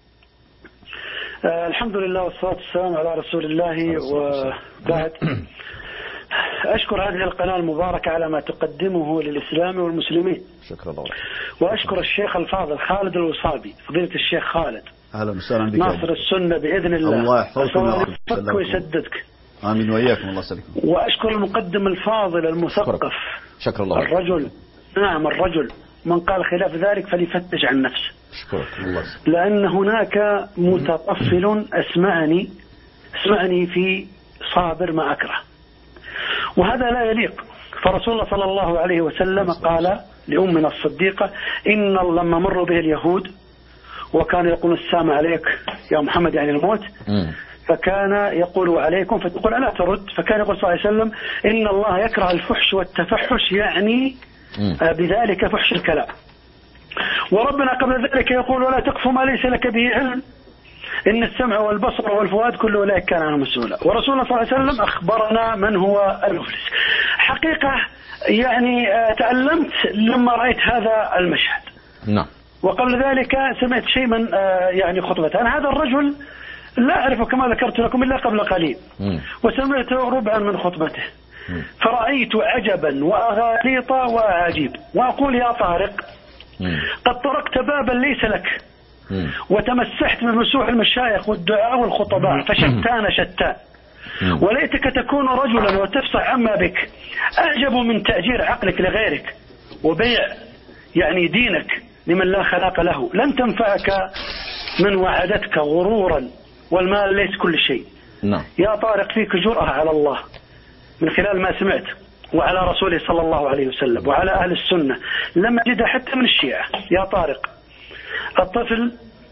Speaker 5: آه الحمد لله والصلاه والسلام على رسول الله. وبعد أشكر هذه القناة المباركة على ما تقدمه للإسلام والمسلمين.
Speaker 1: شكرا الله.
Speaker 5: وأشكر الشيخ الفاضل خالد الوصابي، فضيلة الشيخ خالد،
Speaker 2: أهلا وسهلا بك.
Speaker 5: ناصر السنة بإذن الله.
Speaker 2: الله يحفظك
Speaker 5: ويسددك.
Speaker 2: آمين وإياكم. الله يسلمكم.
Speaker 5: وأشكر المقدم الفاضل المثقف.
Speaker 1: شكر الله.
Speaker 5: الرجل نعم الرجل من قال خلاف ذلك فليفتش عن نفسه.
Speaker 1: شكرا الله.
Speaker 5: لأن هناك متطفل أسمعني اسمعني في صابر ما أكره، وهذا لا يليق. فرسول الله صلى الله عليه وسلم قال لأمنا الصديقة إن لما مروا به اليهود وكان يقول السلام عليك يا محمد يعني الموت، فكان يقول عليكم فتقول ألا ترد، فكان يقول صلى الله عليه وسلم إن الله يكره الفحش والتفحش، يعني بذلك فحش الكلام. وربنا قبل ذلك يقول ولا تقف ما ليس لك به علم إن السمع والبصر والفؤاد كل أولئك كان عنه مسؤولا. ورسول الله صلى الله عليه وسلم أخبرنا من هو المفلس. حقيقة يعني تألمت لما رأيت هذا المشهد.
Speaker 1: نعم.
Speaker 5: وقبل ذلك سمعت شيء من يعني خطبته. أنا هذا الرجل لا أعرفه كما ذكرت لكم إلا قبل قليل، وسمعت ربعا من خطبته فرأيت عجبا وأغاليطا وأعاجيب، وأقول يا طارق قد طرقت بابا ليس لك وتمسحت بمسوح المشايخ والدعاء والخطباء فشتان شتان، وليتك تكون رجلا وتفصح عما بك. أعجب من تأجير عقلك لغيرك وبيع يعني دينك لمن لا خلاق له. لن تنفعك من وعدتك غرورا والمال ليس كل شيء.
Speaker 1: نعم.
Speaker 5: يا طارق فيك جرأة على الله من خلال ما سمعت، وعلى رسوله صلى الله عليه وسلم، وعلى أهل السنة لم أجدها حتى من الشيعة. يا طارق الطفل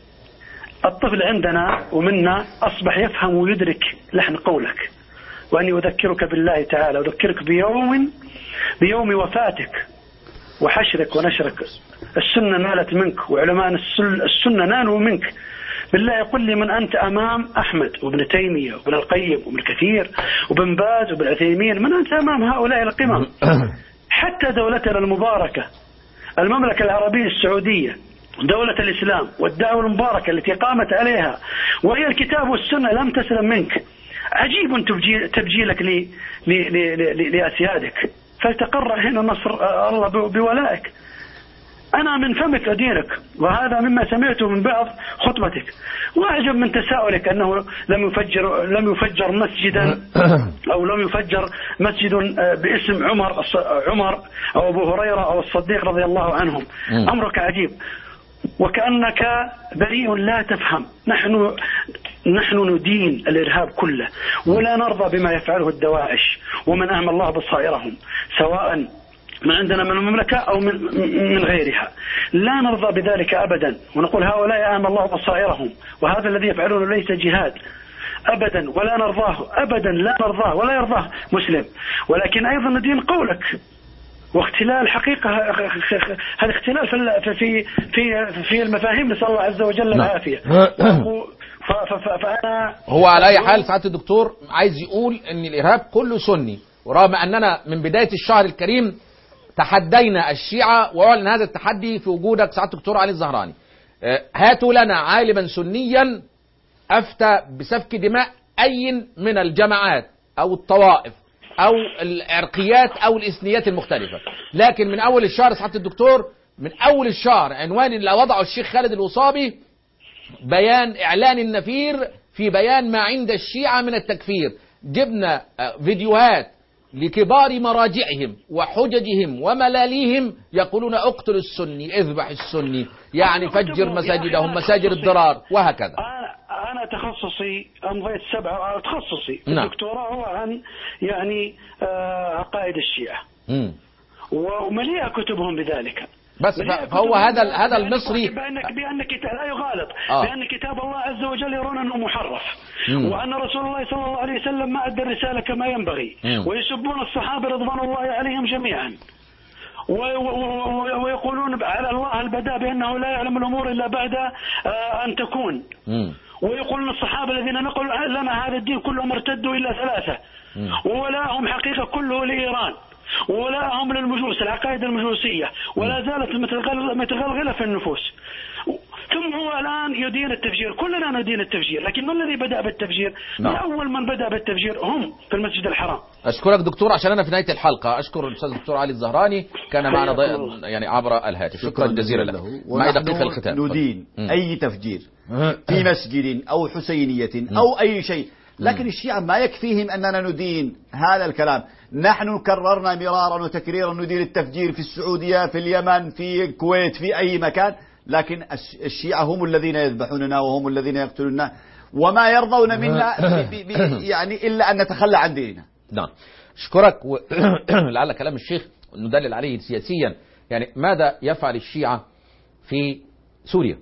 Speaker 5: الطفل عندنا ومنا أصبح يفهم ويدرك لحن قولك، وأني أذكرك بالله تعالى، أذكرك بيوم بيوم وفاتك وحشرك ونشرك. السنة نالت منك وعلماء السنة نالوا منك. بالله يقول لي من أنت أمام أحمد وابن تيمية وابن القيم وابن كثير وابن باز وابن عثيمين، من أنت أمام هؤلاء القمم؟ حتى دولتنا المباركة المملكة العربية السعودية دولة الإسلام والدعوة المباركة التي قامت عليها وهي الكتاب والسنة لم تسلم منك. عجيب تبجيلك لأسيادك، فلتقرأ هنا نصر الله بولائك. أنا من فمك أدينك، وهذا مما سمعته من بعض خطبتك. وأعجب من تساؤلك أنه لم يفجر لم يفجر مسجدا أو لم يفجر مسجد باسم عمر عمر أو أبو هريرة أو الصديق رضي الله عنهم. أمرك عجيب وكأنك بريء لا تفهم. نحن نحن ندين الإرهاب كله ولا نرضى بما يفعله الدواعش ومن أعمى الله بصائرهم، سواء ما عندنا من المملكة أو من, من غيرها. لا نرضى بذلك أبدا، ونقول هؤلاء أعمى الله بصائرهم، وهذا الذي يفعلونه ليس جهاد أبدا، ولا نرضاه أبدا، لا نرضاه ولا يرضاه مسلم. ولكن أيضا ندين قولك واختلال حقيقة، هذا اختلال في في في في المفاهيم. نسأل الله عز وجل العافية. فأنا
Speaker 1: هو على أي حال سعادة الدكتور عايز يقول إن الإرهاب كله سني، ورغم أننا من بداية الشهر الكريم تحدينا الشيعة، وأعلن هذا التحدي في وجودك سعادة الدكتور علي الزهراني. هاتوا لنا عالما سنيا أفتى بسفك دماء أي من الجماعات أو الطوائف أو العرقيات أو الإثنيات المختلفة. لكن من أول الشهر سعادة الدكتور، من أول الشهر عنوان اللي وضعه الشيخ خالد الوصابي بيان إعلان النفير في بيان ما عند الشيعة من التكفير. جبنا فيديوهات لكبار مراجعهم وحججهم وملاليهم يقولون اقتل السني، اذبح السني، يعني فجر مساجدهم، مساجد الضرار، وهكذا.
Speaker 5: أنا تخصصي أمضيت سبعة تخصصي في
Speaker 1: نعم.
Speaker 5: الدكتوراه هو عن يعني عقائد الشيعة،
Speaker 1: مم.
Speaker 5: ومليئة كتبهم بذلك.
Speaker 1: بس فهو هذا هذا المصري
Speaker 5: بأنك بأن كتاب لا يغالط
Speaker 1: آه.
Speaker 5: بأن كتاب الله عز وجل يرون أنه محرف،
Speaker 1: مم.
Speaker 5: وأن رسول الله صلى الله عليه وسلم ما أدى الرسالة كما ينبغي،
Speaker 1: مم.
Speaker 5: ويسبون الصحابة رضوان الله عليهم جميعا، ويقولون على الله البداء بأنه لا يعلم الأمور إلا بعد أن تكون،
Speaker 1: مم.
Speaker 5: ويقولون الصحابة الذين نقلوا لنا هذا الدين كلهم ارتدوا إلا ثلاثة، وولاهم حقيقة كله لإيران، وولاهم للمجوس العقائد المجوسية، ولا زالت متغلغلة في النفوس. ثم هو الآن يدين التفجير. كلنا ندين التفجير، لكن من الذي بدأ بالتفجير؟
Speaker 1: نعم.
Speaker 5: أول من بدأ بالتفجير هم في المسجد الحرام.
Speaker 1: أشكرك دكتور، عشان أنا في نهاية الحلقة أشكر الأستاذ الدكتور علي الزهراني كان معنا ضي... يعني عبر الهاتف. شكرا جزيلا له. معي دقيقة الختام.
Speaker 2: ندين أي تفجير في مسجد أو حسينية أو أي شيء، لكن الشيعة ما يكفيهم أننا ندين هذا الكلام. نحن كررنا مرارا وتكريرا ندين التفجير في السعودية، في اليمن، في الكويت، في أي مكان، لكن الشيعة هم الذين يذبحوننا وهم الذين يقتلوننا وما يرضون منا بي بي يعني إلا أن نتخلى عن ديننا.
Speaker 1: نعم أشكرك و... لعل كلام الشيخ ندلل عليه سياسيا. يعني ماذا يفعل الشيعة في سوريا؟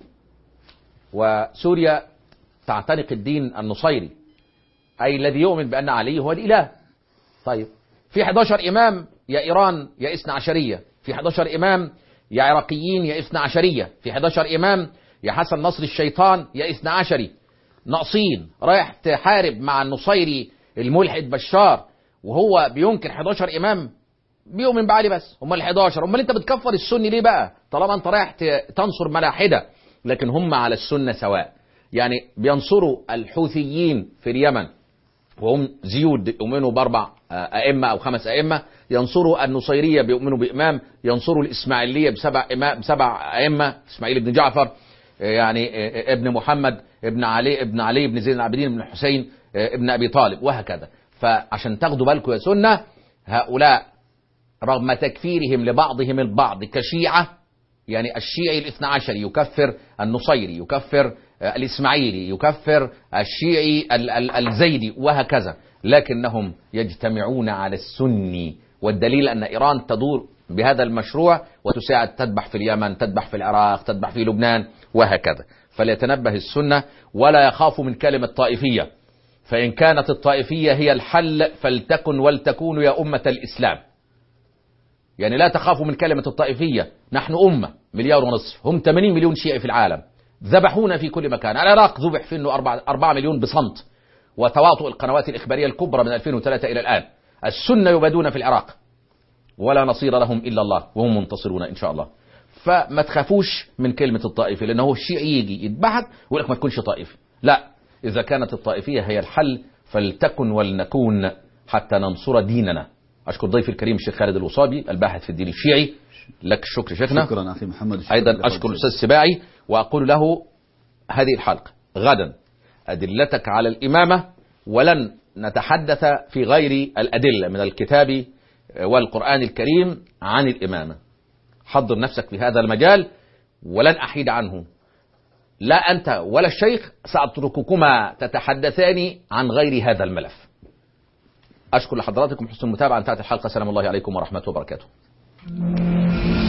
Speaker 1: وسوريا تعتنق الدين النصيري، أي الذي يؤمن بأن علي هو الإله. طيب في أحد عشر إمام يا إيران يا إثنى عشرية، في أحد عشر إمام يا عراقيين يا إثنى عشرية، في أحد عشر إمام يا حسن نصر الشيطان يا إثنى عشري. ناقصين رايح تحارب مع النصيري الملحد بشار وهو بينكر أحد عشر إمام بيؤمن بعلي بس، هم ال أحد عشر. امال انت بتكفر السني ليه بقى طالما انت رايح تنصر ملاحدة؟ لكن هم على السنة سواء. يعني بينصروا الحوثيين في اليمن وهم زيود يؤمنوا بأربع أئمة أو خمس أئمة، ينصروا النصيرية بيؤمنوا بإمام، ينصروا الإسماعيلية بسبع إمام بسبع أئمة، إسماعيل بن جعفر يعني ابن محمد ابن علي ابن علي ابن زين العابدين ابن الحسين ابن أبي طالب وهكذا. فعشان تاخدوا بالكم يا سنة، هؤلاء رغم تكفيرهم لبعضهم البعض كشيعة، يعني الشيعي الاثنى عشري يكفر النصيري، يكفر الإسماعيلي، يكفر الشيعي الزيدي وهكذا، لكنهم يجتمعون على السني. والدليل أن إيران تدور بهذا المشروع وتساعد، تذبح في اليمن، تذبح في العراق، تذبح في لبنان وهكذا. فليتنبه السنة ولا يخاف من كلمة طائفية، فإن كانت الطائفية هي الحل فلتكن ولتكون يا أمة الإسلام. يعني لا تخافوا من كلمة الطائفية، نحن أمة مليار ونصف، هم ثمانين مليون شيعي في العالم، ذبحونا في كل مكان. العراق ذبح فيه انه أربعة مليون بصمت وتواطؤ القنوات الإخبارية الكبرى من ألفين وثلاثة إلى الآن. السنة يبادون في العراق ولا نصير لهم إلا الله وهم منتصرون إن شاء الله. فما تخافوش من كلمة الطائفة، لأنه الشيعي يجي يذبحك ويقول لك ما تكونش طائفي. لا، إذا كانت الطائفية هي الحل فلتكن ولنكون حتى ننصر ديننا. أشكر ضيفي الكريم الشيخ خالد الوصابي الباحث في الدين الشيعي، لك الشكر شيخنا.
Speaker 2: شكرا أخي محمد.
Speaker 1: أيضا أشكر الأستاذ السباعي وأقول له هذه الحلقة غدا أدلتك على الإمامة، ولن نتحدث في غير الأدلة من الكتاب والقرآن الكريم عن الإمامة. حضر نفسك في هذا المجال ولن أحيد عنه، لا أنت ولا الشيخ سأترككما تتحدثان عن غير هذا الملف. أشكر لحضراتكم حسن المتابعة. انتهت الحلقة. سلام الله عليكم ورحمة وبركاته.